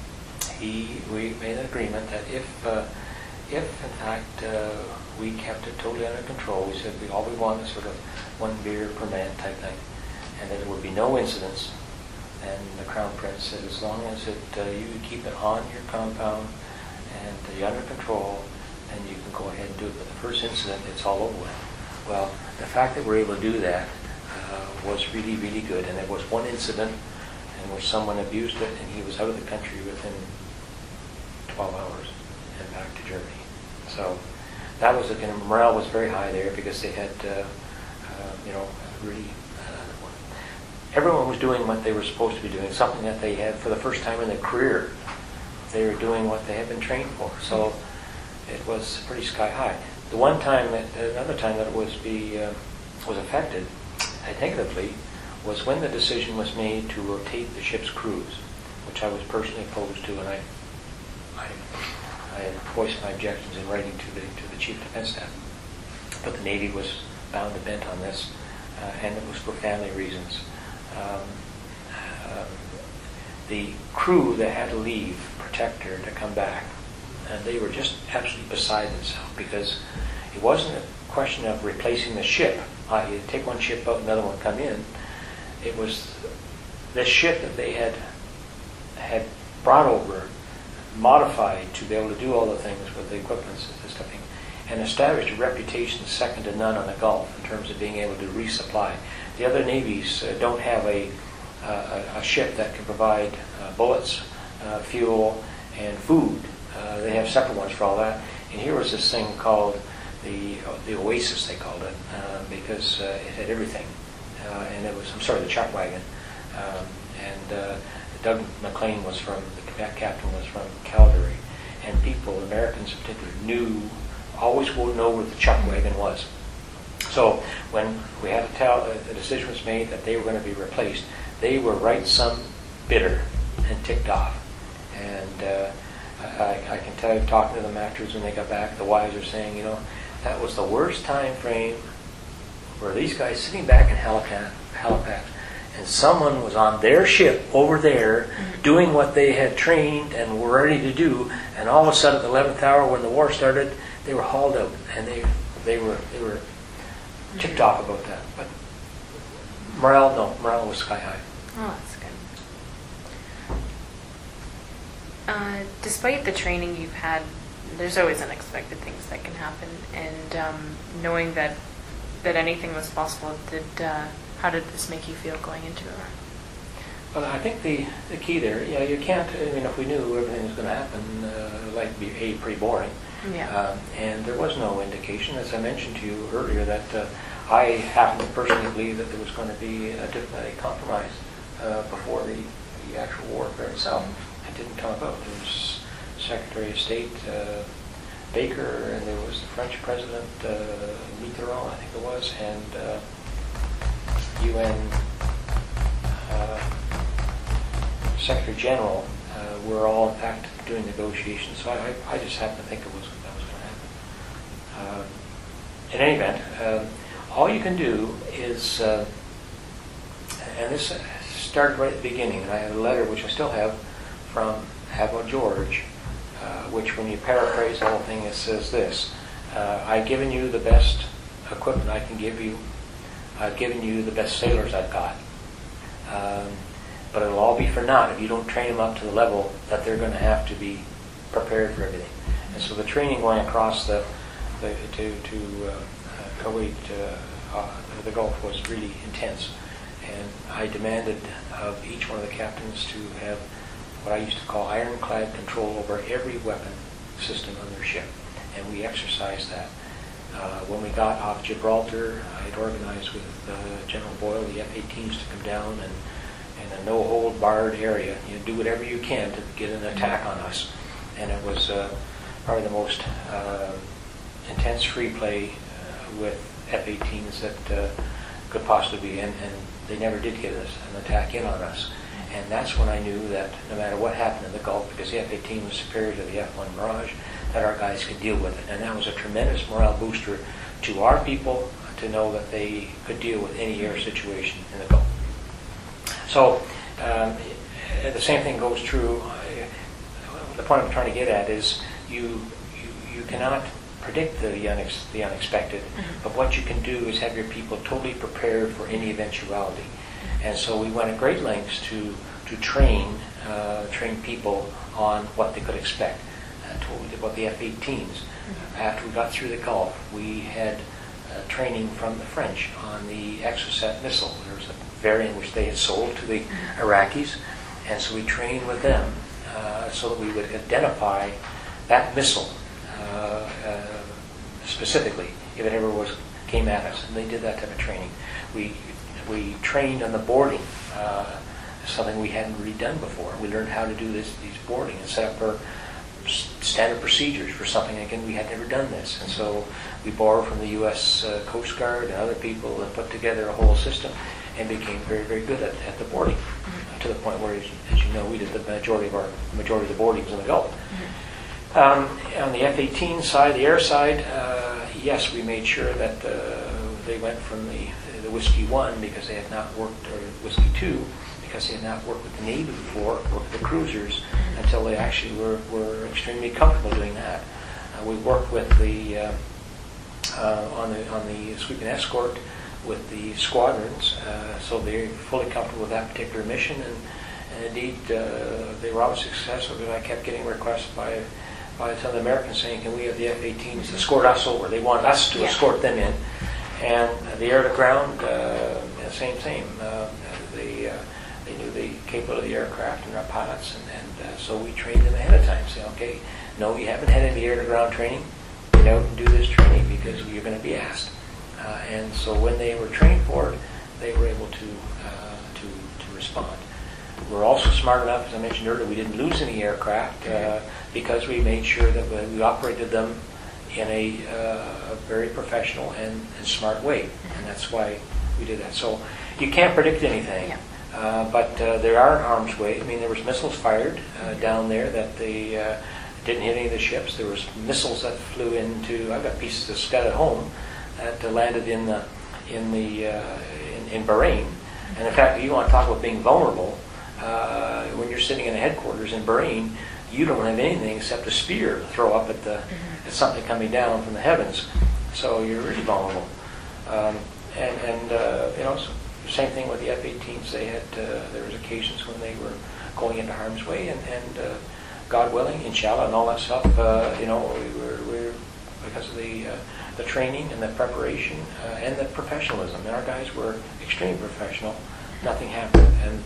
C: he we made an agreement that if uh, if in fact uh, we kept it totally under control, we said we all we want is sort of one beer per man type thing, and that there would be no incidents. And the Crown Prince said, as long as it uh, you keep it on your compound and uh, you're under control, then you can go ahead and do it. But the first incident, it's all over with. Well, the fact that we're able to do that uh, was really, really good. And there was one incident in which someone abused it, and he was out of the country within twelve hours and back to Germany. So that was, again, morale was very high there because they had, uh, uh, you know, really, uh, everyone was doing what they were supposed to be doing, something that they had for the first time in their career. They were doing what they had been trained for. So it was pretty sky high. The one time, that, another time that it was be uh, was affected, I think, the fleet, was when the decision was made to rotate the ship's crews, which I was personally opposed to, and I, I, I had voiced my objections in writing to the to the Chief Defence Staff. But the Navy was bound and bent on this, uh, and it was for family reasons. Um, uh, the crew that had to leave Protector to come back, and they were just absolutely beside themselves because it wasn't a question of replacing the ship. Uh, you take one ship out, another one come in. It was this ship that they had had brought over, modified to be able to do all the things with the equipment and stuff, and established a reputation second to none on the Gulf in terms of being able to resupply. The other navies uh, don't have a, uh, a ship that can provide uh, bullets, uh, fuel, and food. Uh, they have separate ones for all that. And here was this thing called the the Oasis, they called it, uh, because uh, it had everything. Uh, and it was, I'm sorry, the chart wagon. Um, and uh, Doug McLean was from, the captain was from Calgary, and people, Americans in particular, knew, always would know where the chuck wagon was. So when we had a, tell, a decision was made that they were going to be replaced, they were right some bitter and ticked off. And uh, I, I can tell you, talking to them afterwards when they got back, the wives are saying, you know, that was the worst time frame where these guys sitting back in Halifax, Halifax, and someone was on their ship over there doing what they had trained and were ready to do, and all of a sudden at the eleventh hour when the war started, they were hauled out, and they they were they were ticked off about that. But morale, no, morale was sky high.
B: Oh, that's good. Uh, despite the training you've had, there's always unexpected things that can happen, and um, knowing that that anything was possible, did uh, how did this make you feel going into it?
C: Well, I think the, the key there, yeah, you can't, I mean, if we knew everything was going to happen, uh, life would be, A, pretty boring.
B: Yeah.
C: Um, and there was no indication, as I mentioned to you earlier, that uh, I happen to personally believe that there was going to be a diplomatic compromise uh, before the, the actual warfare itself. It didn't come about. There was Secretary of State uh, Baker, and there was the French President uh, Mitterrand, I think it was, and uh, U N uh, Secretary General uh, were all in fact doing negotiations. So I, I just happen to think it was that was going to happen. Uh, in any event, uh, all you can do is, uh, and this started right at the beginning, and I have a letter which I still have from Admiral George, uh, which when you paraphrase the whole thing, it says this: uh, I've given you the best equipment I can give you. I've given you the best sailors I've got. Um, but it'll all be for naught if you don't train them up to the level that they're going to have to be prepared for everything. And so the training going across the, the to, to uh, uh, Kuwait, uh, uh, the Gulf was really intense. And I demanded of each one of the captains to have what I used to call ironclad control over every weapon system on their ship. And we exercised that. Uh, when we got off Gibraltar, I had organized with uh, General Boyle the F eighteens to come down and in a no-hold-barred area, you know, do whatever you can to get an attack on us. And it was uh, probably the most uh, intense free play uh, with F eighteens that uh, could possibly be, and, and they never did get us an attack in on us. And that's when I knew that no matter what happened in the Gulf, because the F eighteen was superior to the F one Mirage, that our guys could deal with it. And that was a tremendous morale booster to our people to know that they could deal with any air situation in the Gulf. So um, the same thing goes true. The point I'm trying to get at is you you, you cannot predict the, unex- the unexpected, mm-hmm. but what you can do is have your people totally prepared for any eventuality. And so we went at great lengths to to train uh, train people on what they could expect. I told you about the F eighteens. Mm-hmm. After we got through the Gulf, we had uh, training from the French on the Exocet missile. There was a variant which they had sold to the mm-hmm. Iraqis, and so we trained with them uh, so that we would identify that missile uh, uh, specifically if it ever was came at us. And they did that type of training. We we trained on the boarding, uh, something we hadn't really done before. We learned how to do this these boarding and set up our standard procedures for something. Again, we had never done this, and so we borrowed from the U S Uh, Coast Guard and other people and put together a whole system and became very, very good at, at the boarding, mm-hmm. to the point where, as you, as you know, we did the majority of our majority of the boardings in the Gulf. Mm-hmm. Um, on the F eighteen side, the air side, uh, yes, we made sure that uh, they went from the the Whiskey One because they had not worked, or Whiskey Two because they had not worked with the Navy before, worked with the cruisers, until they actually were, were extremely comfortable doing that. Uh, we worked with the uh, uh, on the on the sweep and escort with the squadrons, uh, so they're fully comfortable with that particular mission, and, and indeed uh, they were obviously successful. Because I kept getting requests by by some of the Americans saying, "Can we have the F eighteens escort us over?" They wanted us to yeah. escort them in, and the air to ground, uh, same same. Uh, they uh, they knew the capability of the aircraft and our pilots, and, and uh, so we trained them ahead of time. Say, okay, no, you haven't had any air to ground training. Get out and do this training because you're going to be asked. Uh, and so when they were trained for it, they were able to uh, to to respond. We're also smart enough, as I mentioned earlier, we didn't lose any aircraft uh, because we made sure that we, we operated them in a, uh, a very professional and, and smart way, and that's why we did that. So you can't predict anything,
B: Yeah.
C: uh, but uh, there are arms way. I mean, there was missiles fired uh, down there that they uh, didn't hit any of the ships. There was missiles that flew into. I've got pieces of Scud at home that uh, landed in the in the uh, in, in Bahrain. And in fact, you want to talk about being vulnerable. Uh, when you're sitting in a headquarters in Bahrain, you don't have anything except a spear to throw up at the mm-hmm. at something coming down from the heavens. So you're really vulnerable. Um, and and uh, you know, so same thing with the F eighteens. They had uh, there was occasions when they were going into harm's way, and and uh, God willing, inshallah, and all that stuff. Uh, you know, we were we were because of the uh, the training and the preparation uh, and the professionalism. And our guys were extremely professional. Nothing happened. And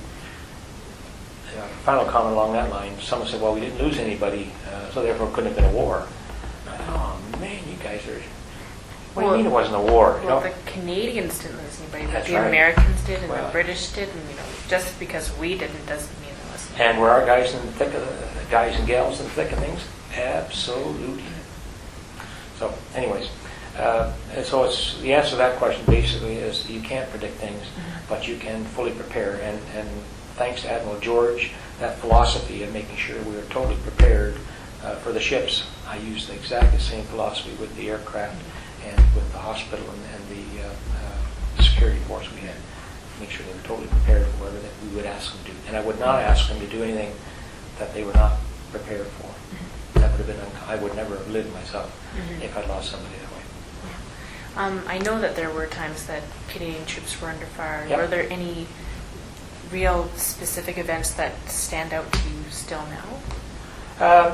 C: uh, final comment along that line, someone said, well, we didn't lose anybody, uh, so therefore it couldn't have been a war. I thought, oh, man, you guys are... What
B: well,
C: do you mean it wasn't a war?
B: Well,
C: you know?
B: the Canadians didn't lose anybody, but
C: That's
B: the
C: right.
B: Americans did, and
C: Well,
B: the British did, and you know, just because we didn't doesn't mean it wasn't.
C: And were our guys in the thick of the, guys and gals in the thick of things? Absolutely. So, anyways, uh, and so it's the answer to that question basically is you can't predict things, mm-hmm. but you can fully prepare. And, and thanks to Admiral George, that philosophy of making sure we are totally prepared uh, for the ships. I used the exactly same philosophy with the aircraft and with the hospital and, and the uh, uh, security force we had. Make sure they were totally prepared for whatever that we would ask them to do. And I would not ask them to do anything that they were not prepared for. Mm-hmm. That would have been, un- I would never have lived myself mm-hmm. if I'd lost somebody that way.
B: Yeah. Um, I know that there were times that Canadian troops were under fire.
C: Yep.
B: Were there any real specific events that stand out to you still now?
C: Um,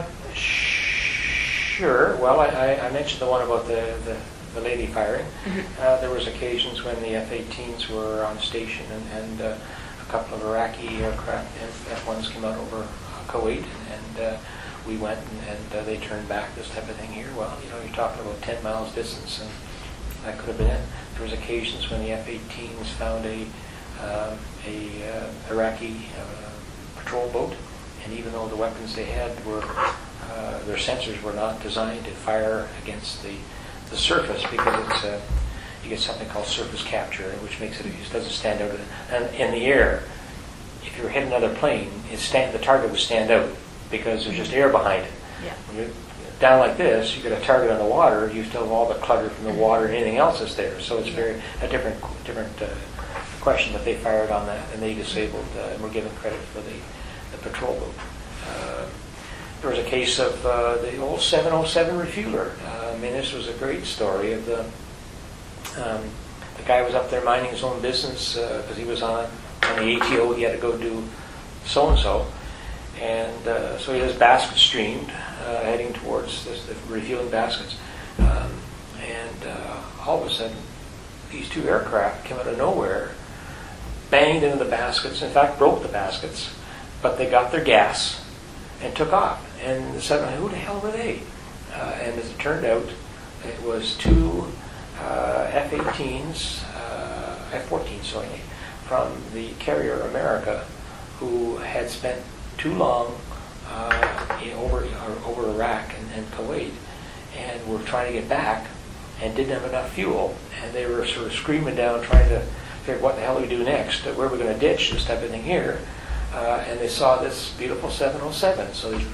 C: sure. Well, I, I, I mentioned the one about the, the, the lady firing. Mm-hmm. Uh, there was occasions when the F eighteens were on station and, and uh, a couple of Iraqi aircraft, F ones came out over uh, Kuwait, and, and uh, we went and, and uh, they turned back, this type of thing here. Well, you know, you're talking about ten miles distance, and that could have been it. There was occasions when the F eighteens found a uh, a uh, Iraqi uh, patrol boat, and even though the weapons they had were, uh, their sensors were not designed to fire against the, the surface, because it's uh, you get something called surface capture, which makes it, it doesn't stand out. And in the air, if you were hitting another plane, it stand, the target would stand out because there's just air behind it.
B: Yeah.
C: When you're down like this, you get a target on the water, you still have all the clutter from the water and anything else that's there. So it's very a different different uh, question, but they fired on that and they disabled, uh, and we're given credit for the, the patrol boat. Uh, there was a case of uh, the old seven oh seven refueler. Uh, I mean, this was a great story of the um, the guy was up there minding his own business because uh, he was on on the A T O. He had to go do so and so. And uh, so he has baskets streamed, uh, heading towards this, the refueling baskets. Um, and uh, all of a sudden, these two aircraft came out of nowhere, banged into the baskets, in fact, broke the baskets, but they got their gas and took off. And said, who the hell were they? Uh, and as it turned out, it was two uh, F eighteens, uh, F fourteens, sorry, from the carrier America, who had spent too long uh, in over or over Iraq and, and Kuwait, and were trying to get back and didn't have enough fuel, and they were sort of screaming down trying to figure what the hell do we do next, where are we going to ditch this type of thing here, uh, and they saw this beautiful seven oh seven, so they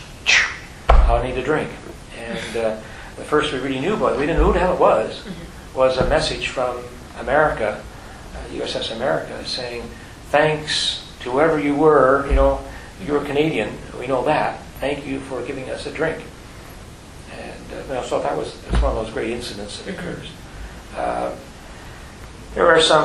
C: I need a drink. And uh, the first we really knew about it, we didn't know who the hell it was, mm-hmm. was a message from America, uh, U S S America, saying thanks to whoever you were, you know, you're Canadian, we know that. Thank you for giving us a drink. And uh, you know, so that was that's one of those great incidents that occurs. Uh, there are some.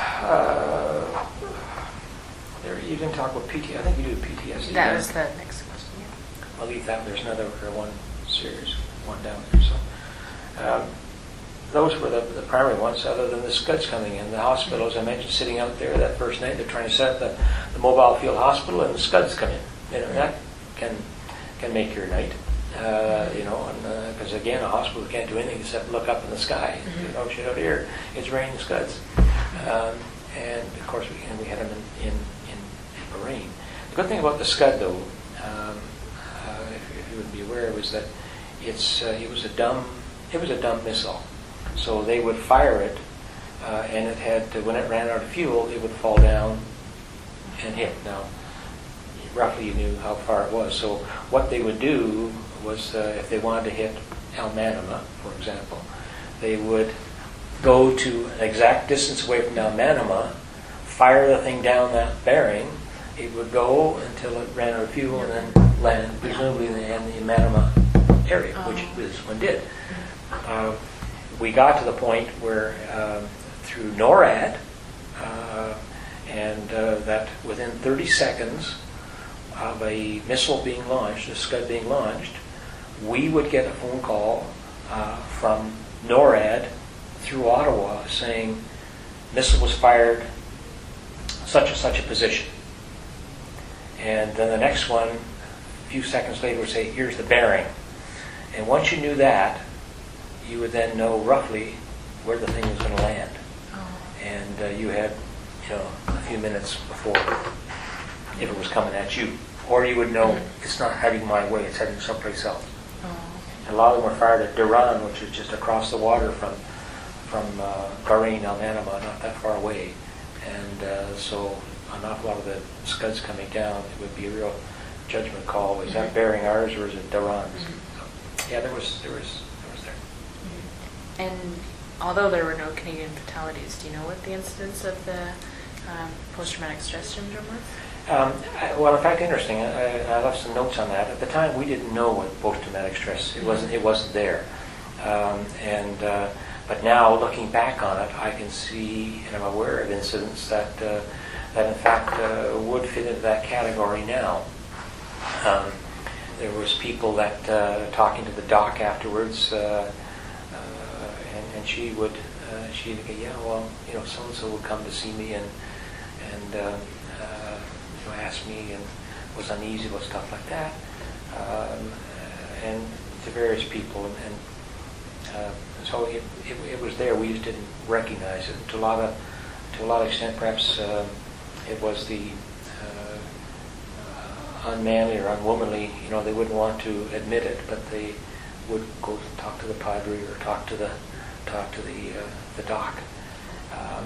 C: Uh, there you didn't talk about P T. I think you do P T S D.
B: That was the next question. Yeah.
C: I'll leave that. There's another one serious one down there. So um, those were the, the primary ones. Other than the Scuds coming in, the hospitals I mentioned sitting out there that first night, they're trying to set up the, the mobile field hospital, and the Scuds come in. You know, that can can make your night. Uh, you know, because uh, again, a hospital can't do anything except look up in the sky. Mm-hmm. You know, shit out here, it's raining Scuds. Um, and of course, we and we had them in, in, in of rain. The good thing about the Scud, though, um, uh, if, if you would be aware, was that it's uh, it was a dumb it was a dumb missile. So they would fire it, uh, and it had when it ran out of fuel, it would fall down and hit. Now, roughly, you knew how far it was. So what they would do was, uh, if they wanted to hit Almanima, for example, they would go to an exact distance away from Almanima, fire the thing down that bearing. It would go until it ran out of fuel and then land, presumably in the, in the Almanima area,
B: Oh.
C: which this one did. Uh, we got to the point where, uh, through NORAD, uh, and uh, that within thirty seconds of a missile being launched, a Scud being launched, we would get a phone call uh, from NORAD through Ottawa saying, missile was fired, such and such a position. And then the next one, a few seconds later, would say, here's the bearing. And once you knew that, you would then know roughly where the thing was going to land.
B: Oh.
C: And uh, you had, you know, a few minutes before, if it was coming at you. Or you would know,
B: Mhm.
C: it's not heading my way, it's heading someplace else.
B: Oh.
C: And a lot of them were fired at Duran, which is just across the water from from uh, Garine, Almanima, not that far away. And uh, so an awful lot of the Scuds coming down, it would be a real judgment call. Is that
B: Mhm.
C: bearing ours or is it Duran's?
B: Mhm.
C: So, yeah, there was there was there was there.
B: And although there were no Canadian fatalities, do you know what the incidence of the um, post-traumatic stress syndrome was?
C: Um, I, well, in fact, interesting. I, I left some notes on that. At the time, we didn't know what post-traumatic stress. It wasn't. It wasn't there. Um, and uh, but now, looking back on it, I can see, and I'm aware of incidents that uh, that in fact uh, would fit into that category now. Um, there was people that uh, talking to the doc afterwards, uh, uh, and, and she would uh, she'd go, yeah, well, you know, so and so would come to see me and and. Uh, uh, asked me and was uneasy about stuff like that, um, and to various people, and, and uh, so it, it, it was there. We just didn't recognize it. To a lot of to a lot of extent, perhaps uh, it was the uh, uh, unmanly or unwomanly. You know, they wouldn't want to admit it, but they would go talk to the padre or talk to the talk to the uh, the doc. Um,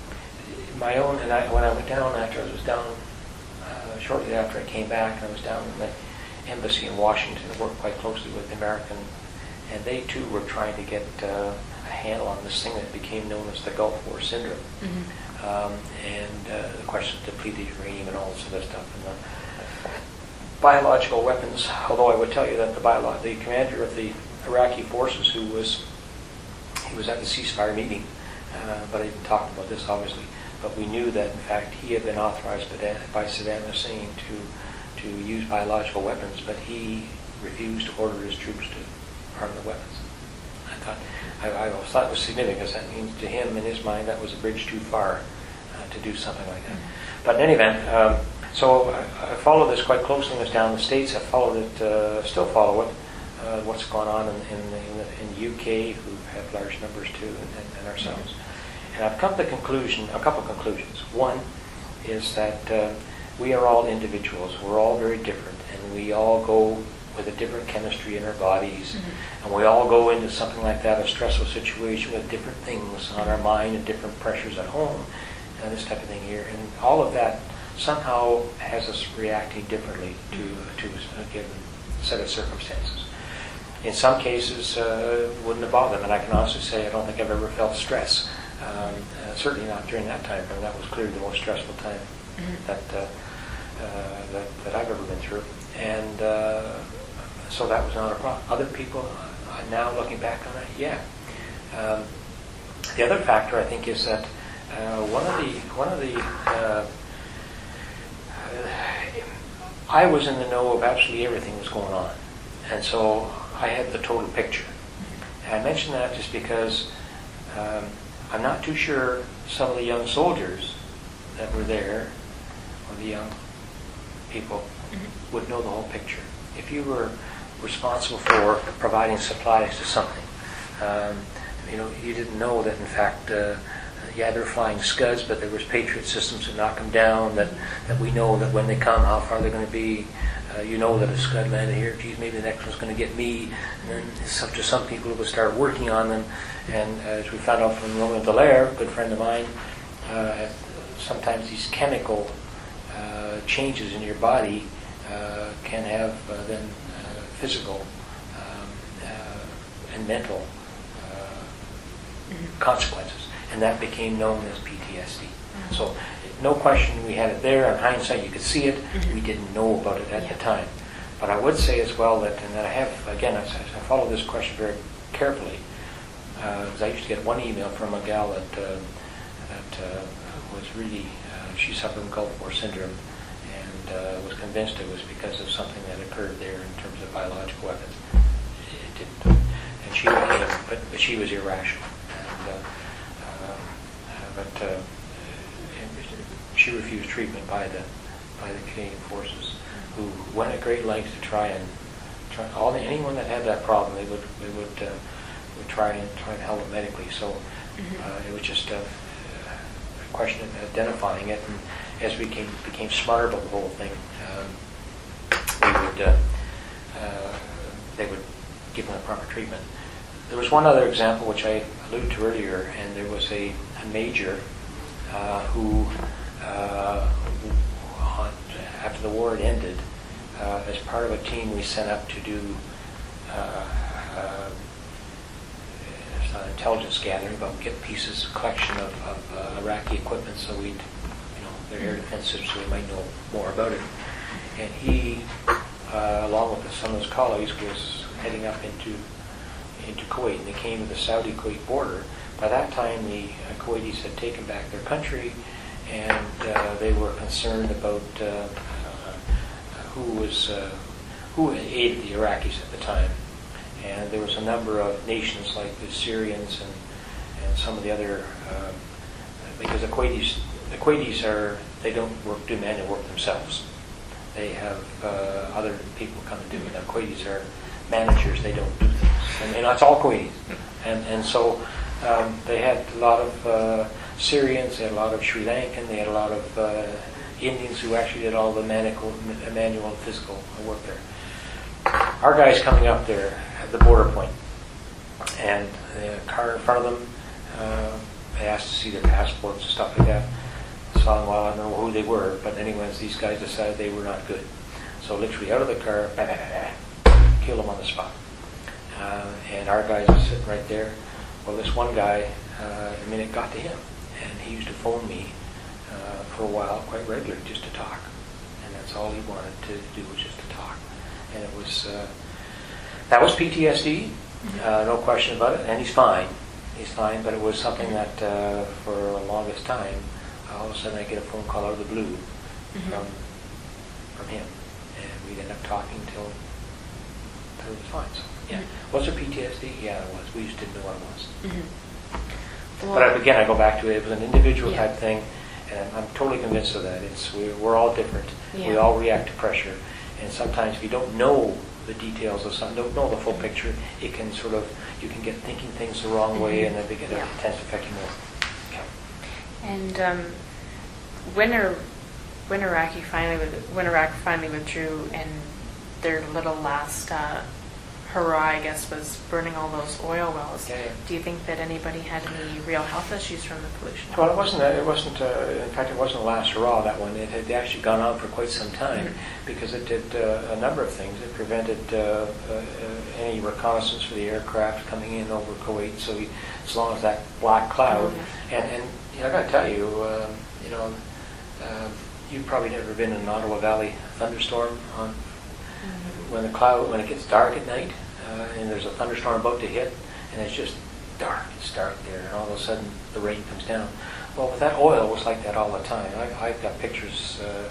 C: my own, and I, when I went down after I was down. Uh, shortly after I came back, I was down in the embassy in Washington and worked quite closely with the American, and they too were trying to get uh, a handle on this thing that became known as the Gulf War syndrome,
B: Mm-hmm.
C: um, and uh, the question of depleted uranium and all this other stuff, and the biological weapons. Although I would tell you that the bio- the commander of the Iraqi forces, who was he was at the ceasefire meeting, uh, but I didn't talk about this obviously. But we knew that, in fact, he had been authorized by Saddam Hussein to to use biological weapons, but he refused to order his troops to harm the weapons. I thought, I, I always thought it was significant, because that means to him, in his mind, that was a bridge too far uh, to do something like that. Mm-hmm. But in any event, um, so I, I followed this quite closely. When I was down in the States, I followed it, uh, still follow it, uh, what's going on in, in, the, in, the, in the U K, who have large numbers too, and, and, and ourselves. Mm-hmm. And I've come to the conclusion, a couple of conclusions. One is that uh, we are all individuals. We're all very different, and we all go with a different chemistry in our bodies, mm-hmm. and we all go into something like that, a stressful situation, with different things on our mind and different pressures at home, and this type of thing here. And all of that somehow has us reacting differently to, to a given set of circumstances. In some cases, uh, it wouldn't have bothered them, and I can honestly say I don't think I've ever felt stress. Um, uh, certainly not during that time frame. That was clearly the most stressful time mm-hmm. that, uh, uh, that that I've ever been through, and uh, so that was not a problem. Other people, uh, now looking back on it, yeah. Um, the other factor I think is that uh, one of the one of the uh, I was in the know of absolutely everything that was going on, and so I had the total picture. And I mention that just because. Um, I'm not too sure some of the young soldiers that were there, or the young people, mm-hmm. would know the whole picture. If you were responsible for providing supplies to something, um, you know, you didn't know that in fact, uh, yeah, they're flying Scuds, but there was Patriot systems to knock them down, that, that we know that when they come, how far they're going to be. Uh, you know that a Scud landed here, geez, maybe the next one's going to get me. And then it's up to some people who would start working on them. And as we found out from Roland Dallaire, a good friend of mine, uh, sometimes these chemical uh, changes in your body uh, can have uh, then uh, physical um, uh, and mental uh, consequences. And that became known as P T S D. Mm-hmm. So no question we had it there. In hindsight, you could see it. Mm-hmm. We didn't know about it at yeah. the time. But I would say as well that, and I have, again, I, I follow this question very carefully, because uh, I used to get one email from a gal that, uh, that uh, was really, uh, she suffered from Gulf War syndrome, and uh, was convinced it was because of something that occurred there in terms of biological weapons. It didn't. And she, uh, but, but she was irrational. And, uh, uh, but uh, she refused treatment by the by the Canadian forces, who went at great lengths to try and try, all the, anyone that had that problem, they would they would uh, would try and try and help it medically. So mm-hmm. uh, it was just a, a question of identifying it, and as we became became smarter about the whole thing, um, we would uh, uh, they would give them the proper treatment. There was one other example which I alluded to earlier, and there was a, a major uh, who. Uh, after the war had ended, uh, as part of a team we sent up to do uh, uh, it's not intelligence gathering, but get pieces, collection of, of uh, Iraqi equipment, so we'd, you know, their air defense systems, so we might know more about it. And he, uh, along with some of his colleagues, was heading up into into Kuwait, and they came to the Saudi-Kuwait border. By that time, the uh, Kuwaitis had taken back their country, and uh, they were concerned about uh, uh, who was uh, who aided the Iraqis at the time. And there was a number of nations like the Syrians and and some of the other uh, because the Kuwaitis the Kuwaitis are they don't work do manual work themselves. They have uh, other people come and do it. Now Kuwaitis are managers; they don't do things, and, and that's all Kuwaitis. And and so um, they had a lot of. Uh, Syrians, they had a lot of Sri Lankan, they had a lot of uh, Indians who actually did all the manual, manual and physical work there. Our guys coming up there at the border point, and the car in front of them, uh, they asked to see their passports and stuff like that. I saw them while I don't know who they were, but anyways, these guys decided they were not good. So literally out of the car, bah, bah, bah, bah, kill them on the spot. Uh, and our guys are sitting right there. Well, this one guy, uh, I mean, it got to him. And he used to phone me uh, for a while, quite regularly, just to talk. And that's all he wanted to do was just to talk. And it was, uh, that was P T S D, uh, no question about it. And he's fine. He's fine, but it was something that uh, for the longest time, all of a sudden I get a phone call out of the blue mm-hmm. from from him. And we'd end up talking until, until it was fine. So, yeah. Mm-hmm. Was there P T S D? Yeah, it was. We just didn't know what it was. Mm-hmm. Well, but again, I go back to it. It was an individual yeah. type thing, and I'm, I'm totally convinced of that. It's we're, we're all different. Yeah. We all react to pressure, and sometimes if you don't know the details of something, don't know the full picture, it can sort of you can get thinking things the wrong mm-hmm. way, and then begin yeah. it tends to affect you more. Okay.
B: And um, when are, when Iraqi finally when Iraq finally withdrew, and their little last. Uh, hurrah, I guess, was burning all those oil wells.
C: Yeah, yeah.
B: Do you think that anybody had any real health issues from the pollution?
C: Well, it wasn't. It wasn't. Uh, in fact, it wasn't the last hurrah. That one. It had actually gone on for quite some time mm-hmm. because it did uh, a number of things. It prevented uh, uh, any reconnaissance for the aircraft coming in over Kuwait. So, we, as long as that black cloud, mm-hmm. and and you know, I got to tell you, uh, you know, uh, you've probably never been in an Ottawa Valley thunderstorm on mm-hmm. when the cloud when it gets dark at night. Uh, and there's a thunderstorm about to hit, and it's just dark. It's dark there, and all of a sudden the rain comes down. Well, with that oil, it was like that all the time. I, I've got pictures uh,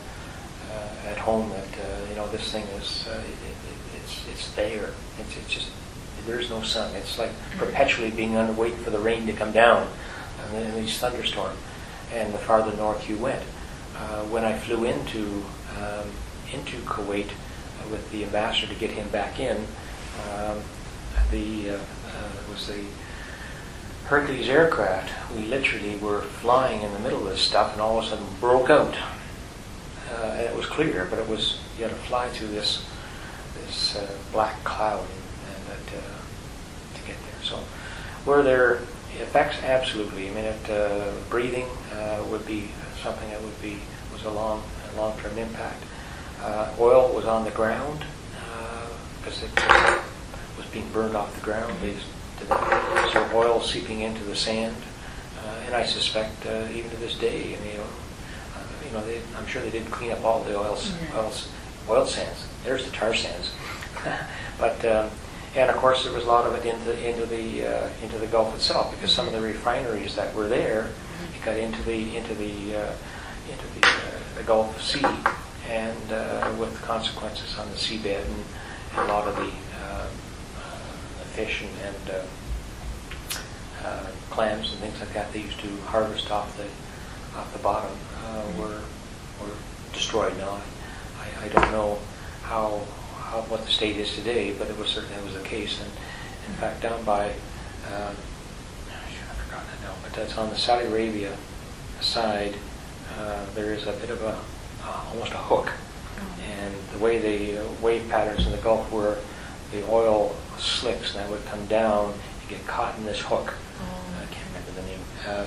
C: uh, at home that uh, you know this thing is uh, it, it, it's it's there. It's, it's just there's no sun. It's like perpetually being under waiting for the rain to come down, and then these thunderstorms. And the farther north you went, uh, when I flew into um, into Kuwait uh, with the ambassador to get him back in. Um, the uh, uh, was the Hercules aircraft, we literally were flying in the middle of this stuff and all of a sudden broke out. Uh, and it was clear, but it was, you had to fly through this this uh, black cloud and, and uh, to get there. So were there effects? Absolutely. I mean, it, uh, breathing uh, would be something that would be, was a long, a long-term impact. Uh, oil was on the ground because uh, it uh, was being burned off the ground. They did that. So oil seeping into the sand, uh, and I suspect uh, even to this day, and, you know, uh, you know, they, I'm sure they didn't clean up all the oil,
B: Mm-hmm.
C: oil, oil sands. There's the tar sands, but um, and of course there was a lot of it into into the uh, into the Gulf itself, because some of the refineries that were there, it got into the into the uh, into the, uh, the Gulf Sea, and uh, with consequences on the seabed and, and a lot of the uh, uh, fish and, and uh, uh, clams and things like that they used to harvest off the off the bottom uh, were were destroyed. Now I, I don't know how, how what the state is today, but it was certainly it was the case. And in fact, down by um, I've forgotten it now, but that's on the Saudi Arabia side. Uh, there is a bit of a uh, almost a hook, and the way the uh, wave patterns in the Gulf were, the oil slicks and that would come down and get caught in this hook.
B: Oh.
C: I can't remember the name. Uh,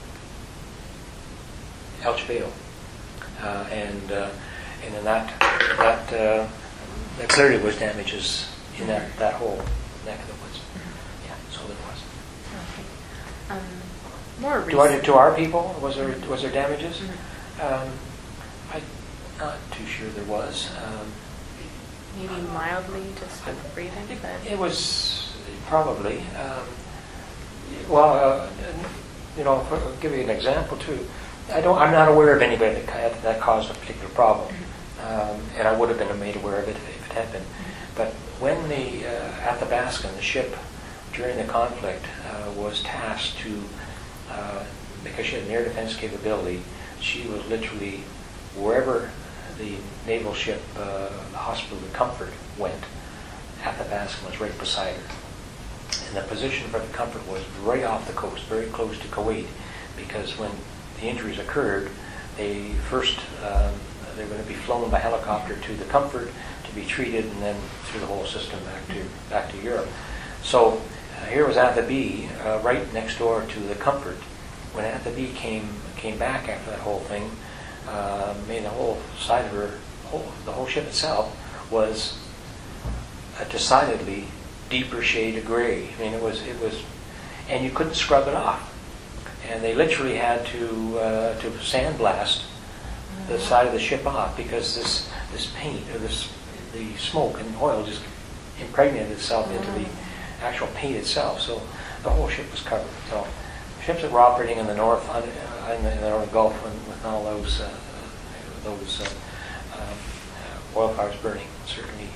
C: El Chapeo, uh, and uh, and then that that uh, there clearly was damages in that, that whole neck of the woods.
B: Mm-hmm.
C: Yeah, so there was.
B: Okay. Um, more
C: To our,
B: recent.
C: to our people, was there was there damages?
B: Mhm.
C: Um, I'm not too sure there was. Um,
B: Maybe mildly, just with breathing, but
C: it was probably. Um, well, uh, you know, for, I'll give you an example too. I don't. I'm not aware of anybody that, ca- that caused a particular problem, um, and I would have been made aware of it if it had been. But when the uh, Athabaskan, the ship during the conflict, uh, was tasked to, uh, because she had an air defense capability, she was literally wherever the naval ship, uh, the hospital, the Comfort, went, Athabaskan was right beside her. And the position for the Comfort was right off the coast, very close to Kuwait, because when the injuries occurred, they first, um, they were going to be flown by helicopter to the Comfort to be treated, and then through the whole system back to back to Europe. So uh, here was Athabee, uh, right next door to the Comfort. When Athabee came came back after that whole thing, uh, made the whole side of her, whole, the whole ship itself was a decidedly deeper shade of gray. I mean, it was it was, and you couldn't scrub it off. And they literally had to uh, to sandblast the side of the ship off, because this this paint or this the smoke and oil just impregnated itself into the actual paint itself. So the whole ship was covered. So ships that were operating in the north, uh, in, the, in the Northern Gulf, when, with all those uh, those uh, um, oil fires burning, certainly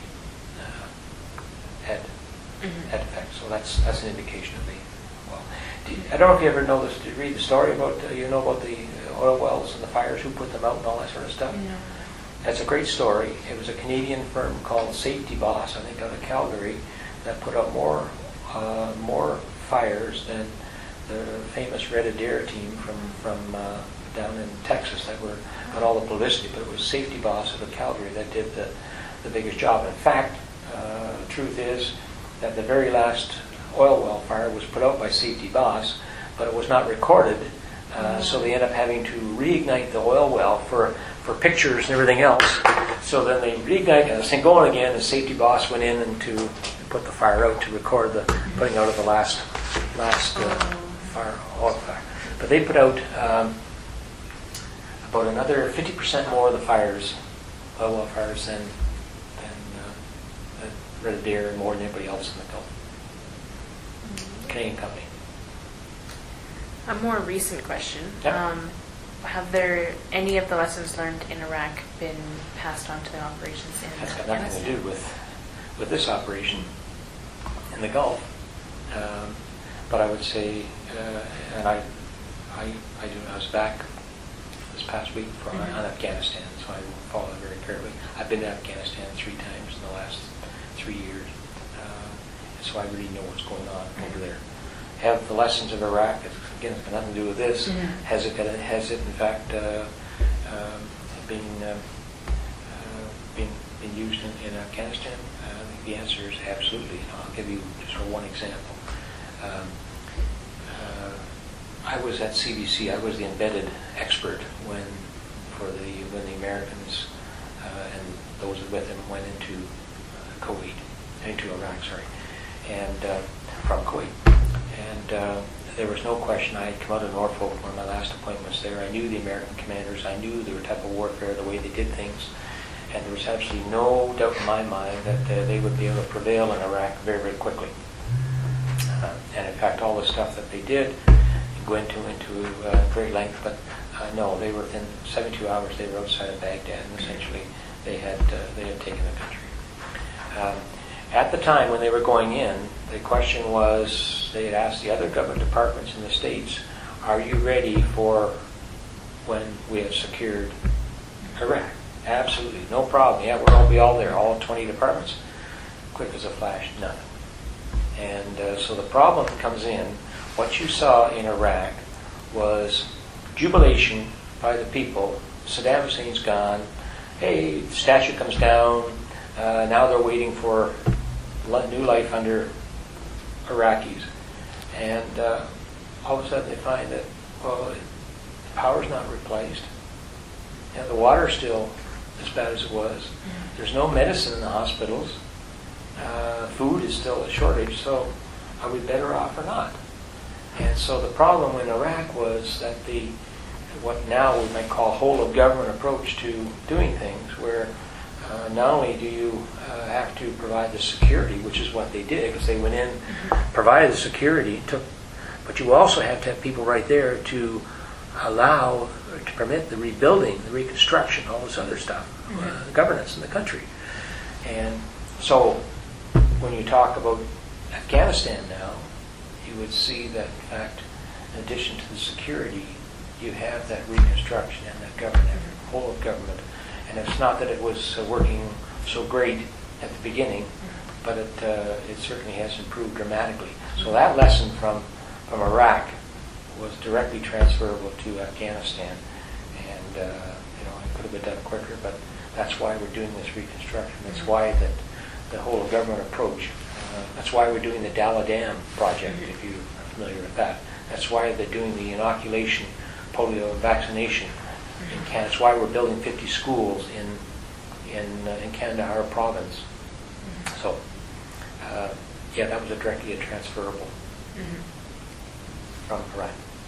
C: uh, had
B: Mhm.
C: had effects. So that's that's an indication of the well. Do you, I don't know if you ever know this. Did you read the story about uh, you know about the oil wells and the fires, who put them out and all that sort of stuff?
B: No.
C: That's a great story. It was a Canadian firm called Safety Boss, I think, out of Calgary, that put out more uh, more fires than the famous Red Adair team from from uh, down in Texas that were got all the publicity. But it was Safety Boss out of Calgary that did the the biggest job. In fact, uh, the truth is that the very last oil well fire was put out by Safety Boss, but it was not recorded. Uh, so they end up having to reignite the oil well for, for pictures and everything else. So then they reignited this thing going again, and Safety Boss went in and to put the fire out to record the putting out of the last last uh, fire oil fire. But they put out um, about another fifty percent more of the fires, oil well fires, than than uh, Red Adair, and more than anybody else in the Gulf. Canadian company.
B: A more recent question.
C: Yep.
B: Um, have there any of the lessons learned in Iraq been passed on to the operations in
C: That's got nothing to
B: Afghanistan?
C: do with with this operation in the Gulf. Um, but I would say, uh, and I, I, I, do, I was back this past week from
B: Mhm.
C: on Afghanistan, so I follow it very carefully. I've been to Afghanistan three times in the last three years, uh, so I really know what's going on over there. have the lessons of Iraq, again, it's got nothing to do with this,
B: Mhm.
C: has it, got a- has it in fact uh, um, been, um, uh, been, been used in, in Afghanistan? Uh, I think the answer is absolutely. And I'll give you just for one example. Um, uh, I was at C B C, I was the embedded expert when, for the, when the Americans uh, and those with them went into uh, Kuwait, into Iraq, sorry, and uh, from Kuwait. And uh, there was no question. I had come out of Norfolk, one of my last appointments there. I knew the American commanders. I knew their type of warfare, the way they did things. And there was absolutely no doubt in my mind that uh, they would be able to prevail in Iraq very, very quickly. Uh, and in fact, all the stuff that they did, go into into uh, great length, but uh, no, they were within seventy-two hours. They were outside of Baghdad, and essentially they had uh, they had taken the country. Um, at the time when they were going in, the question was, they had asked the other government departments in the States, are you ready for when we have secured Iraq? Absolutely, no problem. Yeah, we'll all be all there, all twenty departments. Quick as a flash, nothing. And uh, so the problem comes in, what you saw in Iraq was jubilation by the people. Saddam Hussein's gone. Hey, the statue comes down. Uh, now they're waiting for new life under Iraqis. And uh, all of a sudden they find that, well, the power's not replaced. And the water's still as bad as it was. Mm-hmm. There's no medicine in the hospitals. Uh, food is still a shortage, so are we better off or not? And so the problem in Iraq was that the, what now we might call whole of government approach to doing things, where uh, not only do you uh, have to provide the security, which is what they did, because they went in, mm-hmm. provided the security, took, but you also have to have people right there to allow, to permit the rebuilding, the reconstruction, all this other stuff, mm-hmm. uh, the governance in the country. And so when you talk about Afghanistan now, you would see that, in fact, in addition to the security, you have that reconstruction and that government, whole of government. And it's not that it was uh, working so great at the beginning, but it uh, it certainly has improved dramatically. So that lesson from, from Iraq was directly transferable to Afghanistan. And, uh, you know, it could have been done quicker, but that's why we're doing this reconstruction. That's why that the whole of government approach. Uh, that's why we're doing the Dalla Dam project, mm-hmm. if you are familiar with that. That's why they're doing the inoculation, polio vaccination mm-hmm. in Canada. That's why we're building fifty schools in in uh, in Kandahar province. Mm-hmm. So, uh, yeah, that was a directly a transferable mm-hmm. from Iraq.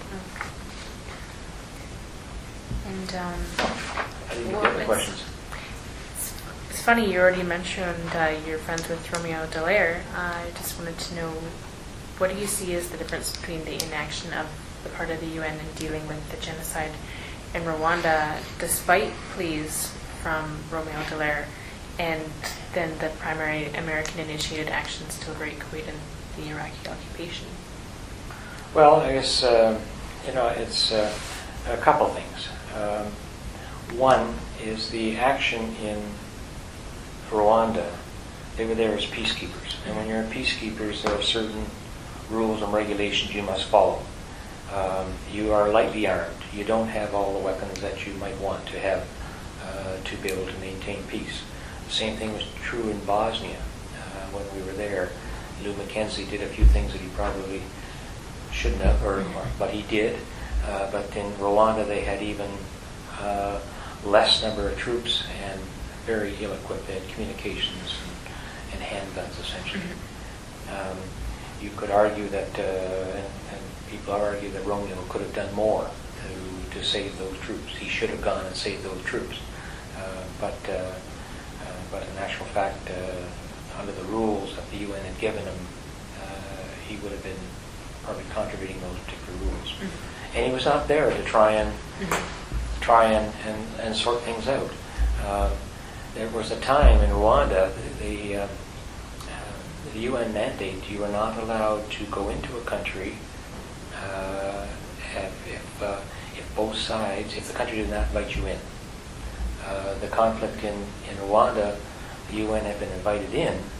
B: Okay. And um,
C: I didn't get the questions.
B: It's funny, you already mentioned uh, you're friends with Romeo Dallaire. Uh, I just wanted to know, what do you see as the difference between the inaction of the part of the U N in dealing with the genocide in Rwanda, despite pleas from Romeo Dallaire, and then the primary American-initiated actions to liberate Kuwait and the Iraqi occupation?
C: Well, I guess, uh, you know, it's uh, a couple things. Um, one is the action in Rwanda. They were there as peacekeepers. And when you're peacekeepers, there are certain rules and regulations you must follow. Um, you are lightly armed. You don't have all the weapons that you might want to have uh, to be able to maintain peace. The same thing was true in Bosnia uh, when we were there. Lou Mackenzie did a few things that he probably shouldn't have, or, or but he did. Uh, but in Rwanda, they had even uh, less number of troops and very ill-equipped. They had communications and, and handguns, essentially. Mm-hmm. Um, you could argue that, uh, and, and people argue that Romeo could have done more to, to save those troops. He should have gone and saved those troops. Uh, but, uh, uh, but in actual fact, uh, under the rules that the U N had given him, uh, he would have been probably contravening those particular rules. Mm-hmm. And he was not there to try and mm-hmm. try and, and, and sort things out. Uh, There was a time in Rwanda, the, the, uh, the U N mandate, you were not allowed to go into a country uh, if, if, uh, if both sides, if the country did not invite you in. Uh, the conflict in, in Rwanda, the U N had been invited in,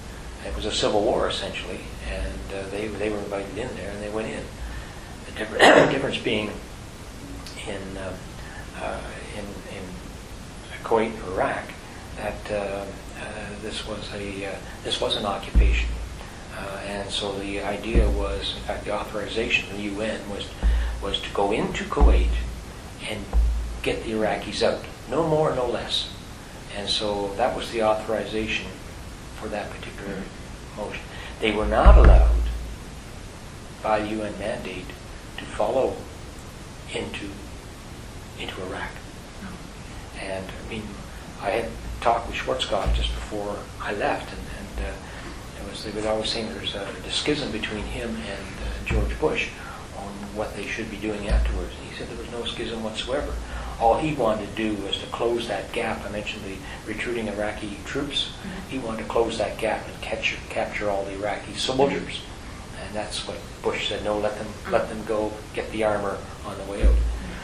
C: it was a civil war essentially, and uh, they they were invited in there, and they went in. The difference, difference being in uh, uh, in in Kuwait, Iraq, that uh, uh, this was a uh, this was an occupation, uh, and so the idea was, in fact, the authorization of the U N was was to go into Kuwait and get the Iraqis out, no more, no less. And so that was the authorization for that particular motion. They were not allowed by U N mandate to follow into into Iraq. And I mean, I had talked with Schwarzkopf just before I left, and, and uh, it was they would always say there's a, a schism between him and uh, George Bush on what they should be doing afterwards. And he said there was no schism whatsoever. All he wanted to do was to close that gap. I mentioned the recruiting Iraqi troops. Mm-hmm. He wanted to close that gap and capture, capture all the Iraqi soldiers. And that's what Bush said, no, let them let them go, get the armor on the way out.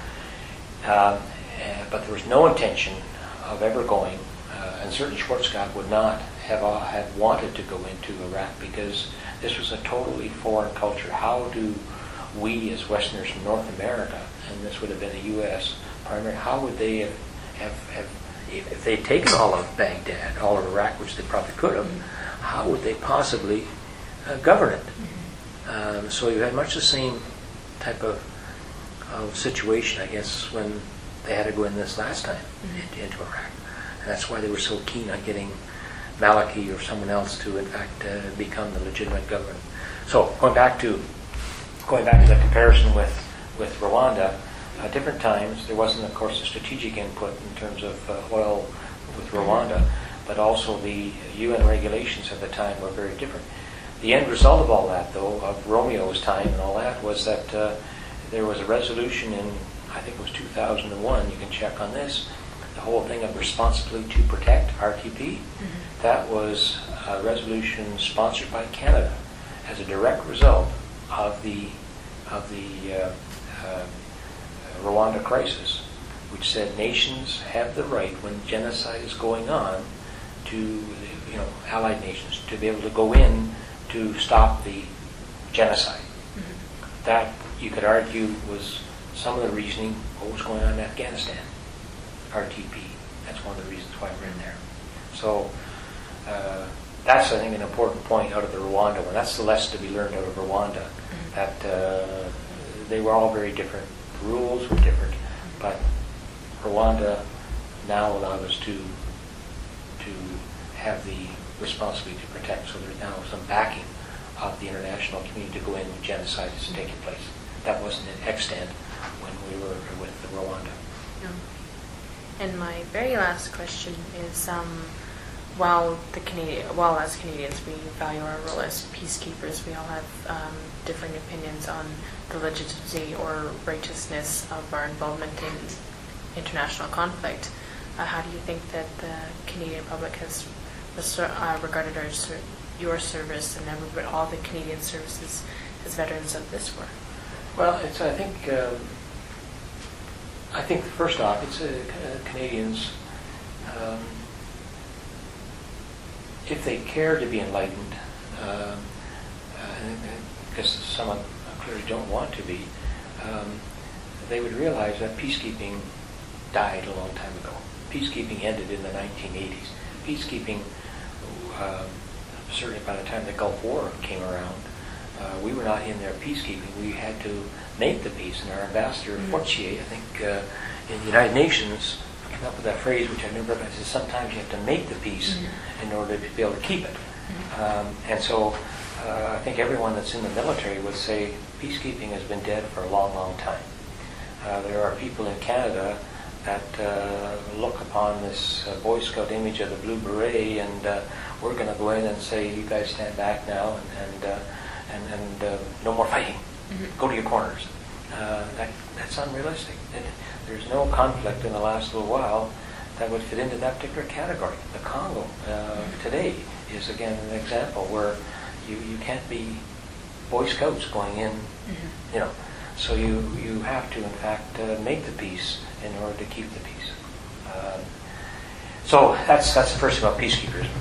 C: Mm-hmm. Um, uh, but there was no intention of ever going, uh, and certainly Schwarzkopf would not have, uh, have wanted to go into Iraq, because this was a totally foreign culture. How do we as Westerners from North America, and this would have been a U S primary, how would they have, have, have if, if they'd taken all of Baghdad, all of Iraq, which they probably could have, mm-hmm. how would they possibly uh, govern it? Mm-hmm. Um, so you had much the same type of, of situation, I guess, when they had to go in this last time mm-hmm. into, into Iraq. And that's why they were so keen on getting Maliki or someone else to, in fact, uh, become the legitimate government. So going back to going back to the comparison with with Rwanda, uh, different times there wasn't, of course, a strategic input in terms of uh, oil with Rwanda, but also the U N regulations at the time were very different. The end result of all that, though, of Romeo's time and all that, was that uh, there was a resolution in, I think it was two thousand one, you can check on this, the whole thing of Responsibly to Protect, R T P. Mm-hmm. That was a resolution sponsored by Canada as a direct result of the of the uh, uh, Rwanda crisis, which said nations have the right, when genocide is going on, to, you know, allied nations, to be able to go in to stop the genocide. Mm-hmm. That, you could argue, was some of the reasoning what was going on in Afghanistan. R T P. That's one of the reasons why we're in there. So uh, that's, I think, an important point out of the Rwanda one. That's the lesson to be learned out of Rwanda. Mm-hmm. That uh, they were all very different. The rules were different, but Rwanda now allows us to to have the responsibility to protect. So there's now some backing of the international community to go in when genocide is taking place. That wasn't extant when we were with the Rwanda.
B: No. And my very last question is, um, while the Canadian, while as Canadians we value our role as peacekeepers, we all have um, differing opinions on the legitimacy or righteousness of our involvement in international conflict. Uh, how do you think that the Canadian public has uh, regarded our ser- your service and everybody, all the Canadian services as veterans of this war?
C: Well, it's, I think, um, I think first off, it's uh, Canadians, um, if they care to be enlightened, um, uh, because some clearly don't want to be, um, they would realize that peacekeeping died a long time ago. Peacekeeping ended in the nineteen eighties. Peacekeeping, um, certainly by the time the Gulf War came around, uh, we were not in there peacekeeping. We had to make the peace. And our ambassador, mm-hmm. Fortier, I think, uh, in the United Nations, came up with that phrase, which I never realized, is sometimes you have to make the peace mm-hmm. in order to be able to keep it. Mm-hmm. Um, and so uh, I think everyone that's in the military would say peacekeeping has been dead for a long, long time. Uh, there are people in Canada that uh, look upon this uh, Boy Scout image of the blue beret, and uh, we're going to go in and say, you guys stand back now, and and, uh, and, and uh, no more fighting. Mm-hmm. Go to your corners. Uh, that, that's unrealistic. It, there's no conflict in the last little while that would fit into that particular category. The Congo uh, today is, again, an example where you, you can't be Boy Scouts going in, mm-hmm. you know. So you, you have to, in fact, uh, make the peace in order to keep the peace. Um, so that's that's the first thing about peacekeepers.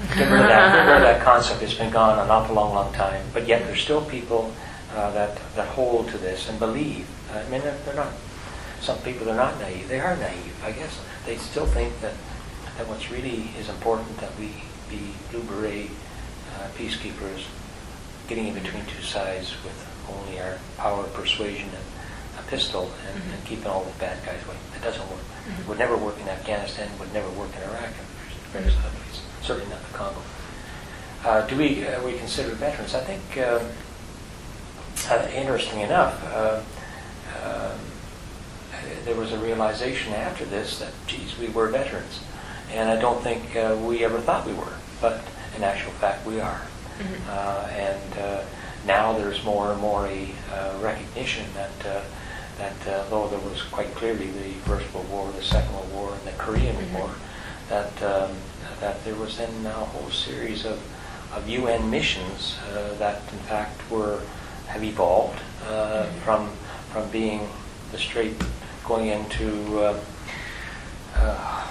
C: Get rid of that, get rid of that concept. It's been gone an awful long, long time. But yet there's still people uh, that, that hold to this and believe. I mean, they're, they're not, some people are not naive. They are naive, I guess. They still think that, that what's really is important, that we be Blue Beret uh, peacekeepers getting in between two sides with only our power of persuasion and a pistol and, mm-hmm. and keeping all the bad guys away. It doesn't work. Mm-hmm. It would never work in Afghanistan. It would never work in Iraq. Various other places. Certainly not the Congo. Uh, do we uh, we consider veterans? I think, uh, uh, interestingly enough, uh, uh, there was a realization after this that, geez, we were veterans. And I don't think uh, we ever thought we were. But in actual fact, we are. Mm-hmm. Uh, and uh, now there's more and more a uh, recognition that, uh, that uh, though there was quite clearly the First World War, the Second World War, and the Korean mm-hmm. War, that um, that there was then a whole series of, of U N missions uh, that in fact were have evolved uh, mm-hmm. from from being the straight going into uh, uh,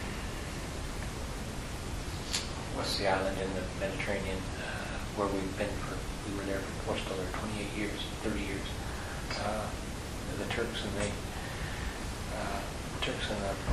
C: what's the island in the Mediterranean uh, where we've been for we were there for we're still there twenty-eight years, thirty years. Uh, the Turks and the uh, Turks and the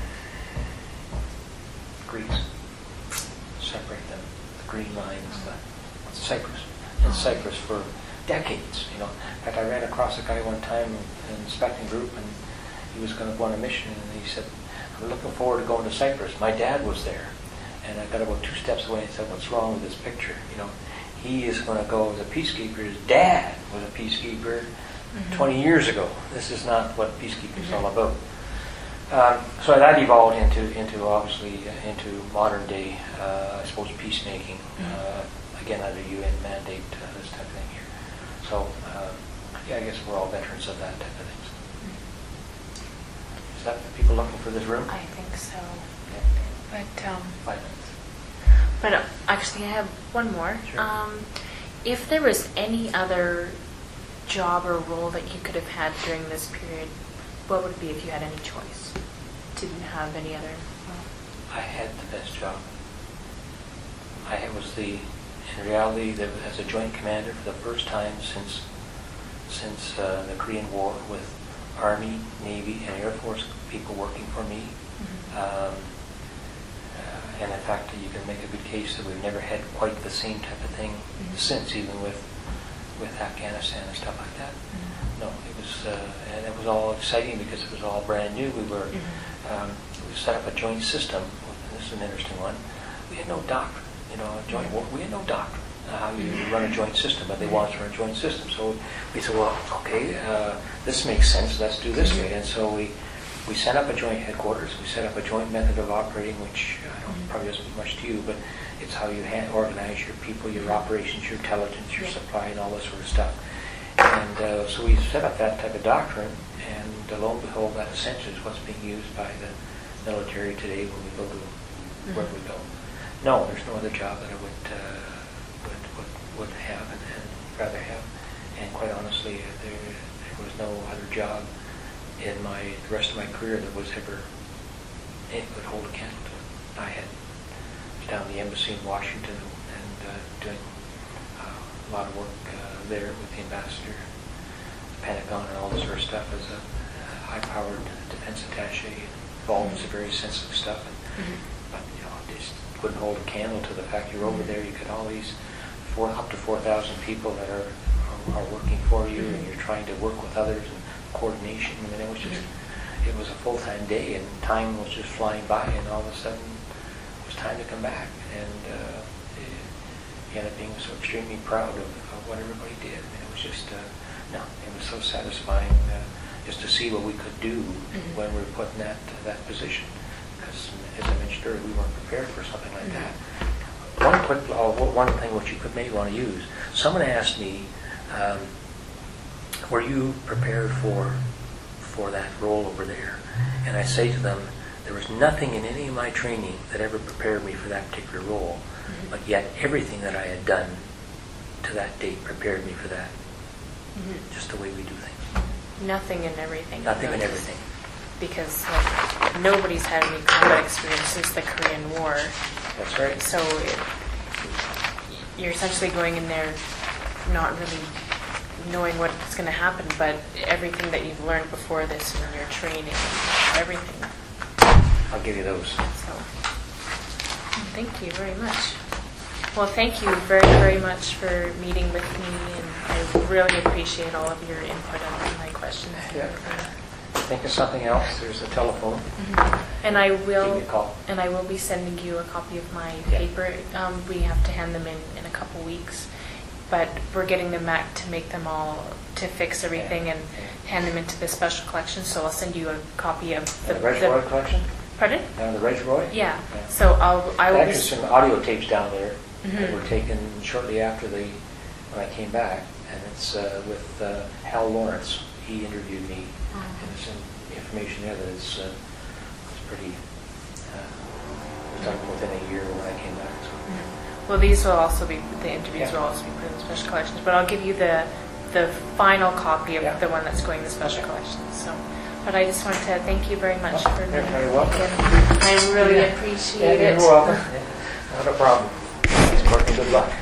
C: Greeks, separate them, the green lines, the Cyprus, in Cyprus for decades, you know. In fact, I ran across a guy one time in an inspecting group, and he was going to go on a mission, and he said, I'm looking forward to going to Cyprus. My dad was there, and I got about two steps away and said, what's wrong with this picture? You know, he is going to go as a peacekeeper. His dad was a peacekeeper mm-hmm. twenty years ago. This is not what peacekeeping is mm-hmm. all about. Um, so that evolved into, into obviously, uh, into modern day, uh, I suppose, peacemaking. Mm-hmm. Uh, again, under U N mandate, uh, this type of thing here. So, uh, yeah, I guess we're all veterans of that type of things. Mm-hmm. Is that the people looking for this room?
B: I think so.
C: Yeah.
B: But, um...
C: Five minutes.
B: But uh, actually, I have one more.
C: Sure.
B: Um, if there was any other job or role that you could have had during this period, what would it be if you had any choice? Didn't have any other? Well.
C: I had the best job. I was the, in reality, the, as a joint commander for the first time since since uh, the Korean War, with Army, Navy, and Air Force people working for me. Mm-hmm. Um, uh, and in fact, you can make a good case that we've never had quite the same type of thing mm-hmm. since, even with with Afghanistan and stuff like that. Mm-hmm. No, it was, uh, and it was all exciting because it was all brand new. We were, mm-hmm. um, we set up a joint system. And this is an interesting one. We had no doctrine, you know, a joint war. We had no doctrine uh, how you run a joint system, but they wanted to run a joint system. So we said, well, okay, uh, this makes sense. Let's do this way. And so we we set up a joint headquarters. We set up a joint method of operating, which I don't probably doesn't mean much to you, but it's how you hand, organize your people, your operations, your intelligence, your supply, and all this sort of stuff. And uh, so we set up that type of doctrine, and uh, lo and behold, that essentially is what's being used by the military today when we go to mm-hmm. where we go. No, there's no other job that I would uh, would, would would have and, and rather have. And quite honestly, uh, there there was no other job in my the rest of my career that was ever it would hold a candle to it. I had down the embassy in Washington and uh, doing uh, a lot of work uh, there with the ambassador, the Pentagon, and all this sort of stuff as a uh, high-powered defense attaché involved in some very sensitive stuff. And, mm-hmm. But you know, it just wouldn't hold a candle to the fact you're over there. You get all these four, up to four thousand people that are, are are working for you, mm-hmm. and you're trying to work with others and coordination. I mean, it was just mm-hmm. it was a full-time day, and time was just flying by, and all of a sudden. Time to come back, and uh, he ended up being so extremely proud of, of what everybody did. I mean, it was just, uh, no, it was so satisfying uh, just to see what we could do mm-hmm. when we were put in that uh, that position. Because, as I mentioned earlier, we weren't prepared for something like mm-hmm. that. One quick, uh, one thing which you could maybe want to use. Someone asked me, um, "Were you prepared for for that role over there?" And I say to them, there was nothing in any of my training that ever prepared me for that particular role, mm-hmm. but yet everything that I had done to that date prepared me for that. Mm-hmm. Just the way we do things.
B: Nothing and everything.
C: Nothing and everything.
B: Because like, nobody's had any combat experience since the Korean War.
C: That's right.
B: So it, you're essentially going in there not really knowing what's going to happen, but everything that you've learned before this in your training, everything.
C: I'll give you those.
B: So, thank you very much. Well, thank you very, very much for meeting with me, and I really appreciate all of your input on my questions.
C: Yeah. Think of something else. There's a telephone.
B: Mm-hmm. And I will.
C: Give me a call.
B: And I will be sending you a copy of my
C: Yeah.
B: paper. Um, we have to hand them in in a couple weeks, but we're getting them back to make them all to fix everything
C: Yeah.
B: and hand them into the special collection. So I'll send you a copy of the.
C: The Reg
B: the-
C: Roy collection?
B: Pardon?
C: Down the Reg Roy?
B: Yeah.
C: Yeah.
B: So I'll. I will.
C: Actually,
B: Be,
C: some audio tapes down there that
B: Mhm.
C: were taken shortly after the when I came back, and it's uh, with uh, Hal Lawrence. He interviewed me,
B: Oh.
C: and there's some information there that is uh, is pretty. Uh, we're talking within a year when I came back. So.
B: Mhm. Well, these will also be the interviews
C: Yeah.
B: will also be put in the special collections, but I'll give you the the final copy of
C: Yeah.
B: the one that's going in the special collections. So, but I just want to thank you very much
C: Oh,
B: for
C: you're
B: being
C: very welcome.
B: again. I really
C: Yeah.
B: appreciate
C: Yeah,
B: it.
C: you're welcome. Yeah, not a problem. Thanks, Courtney. Good luck.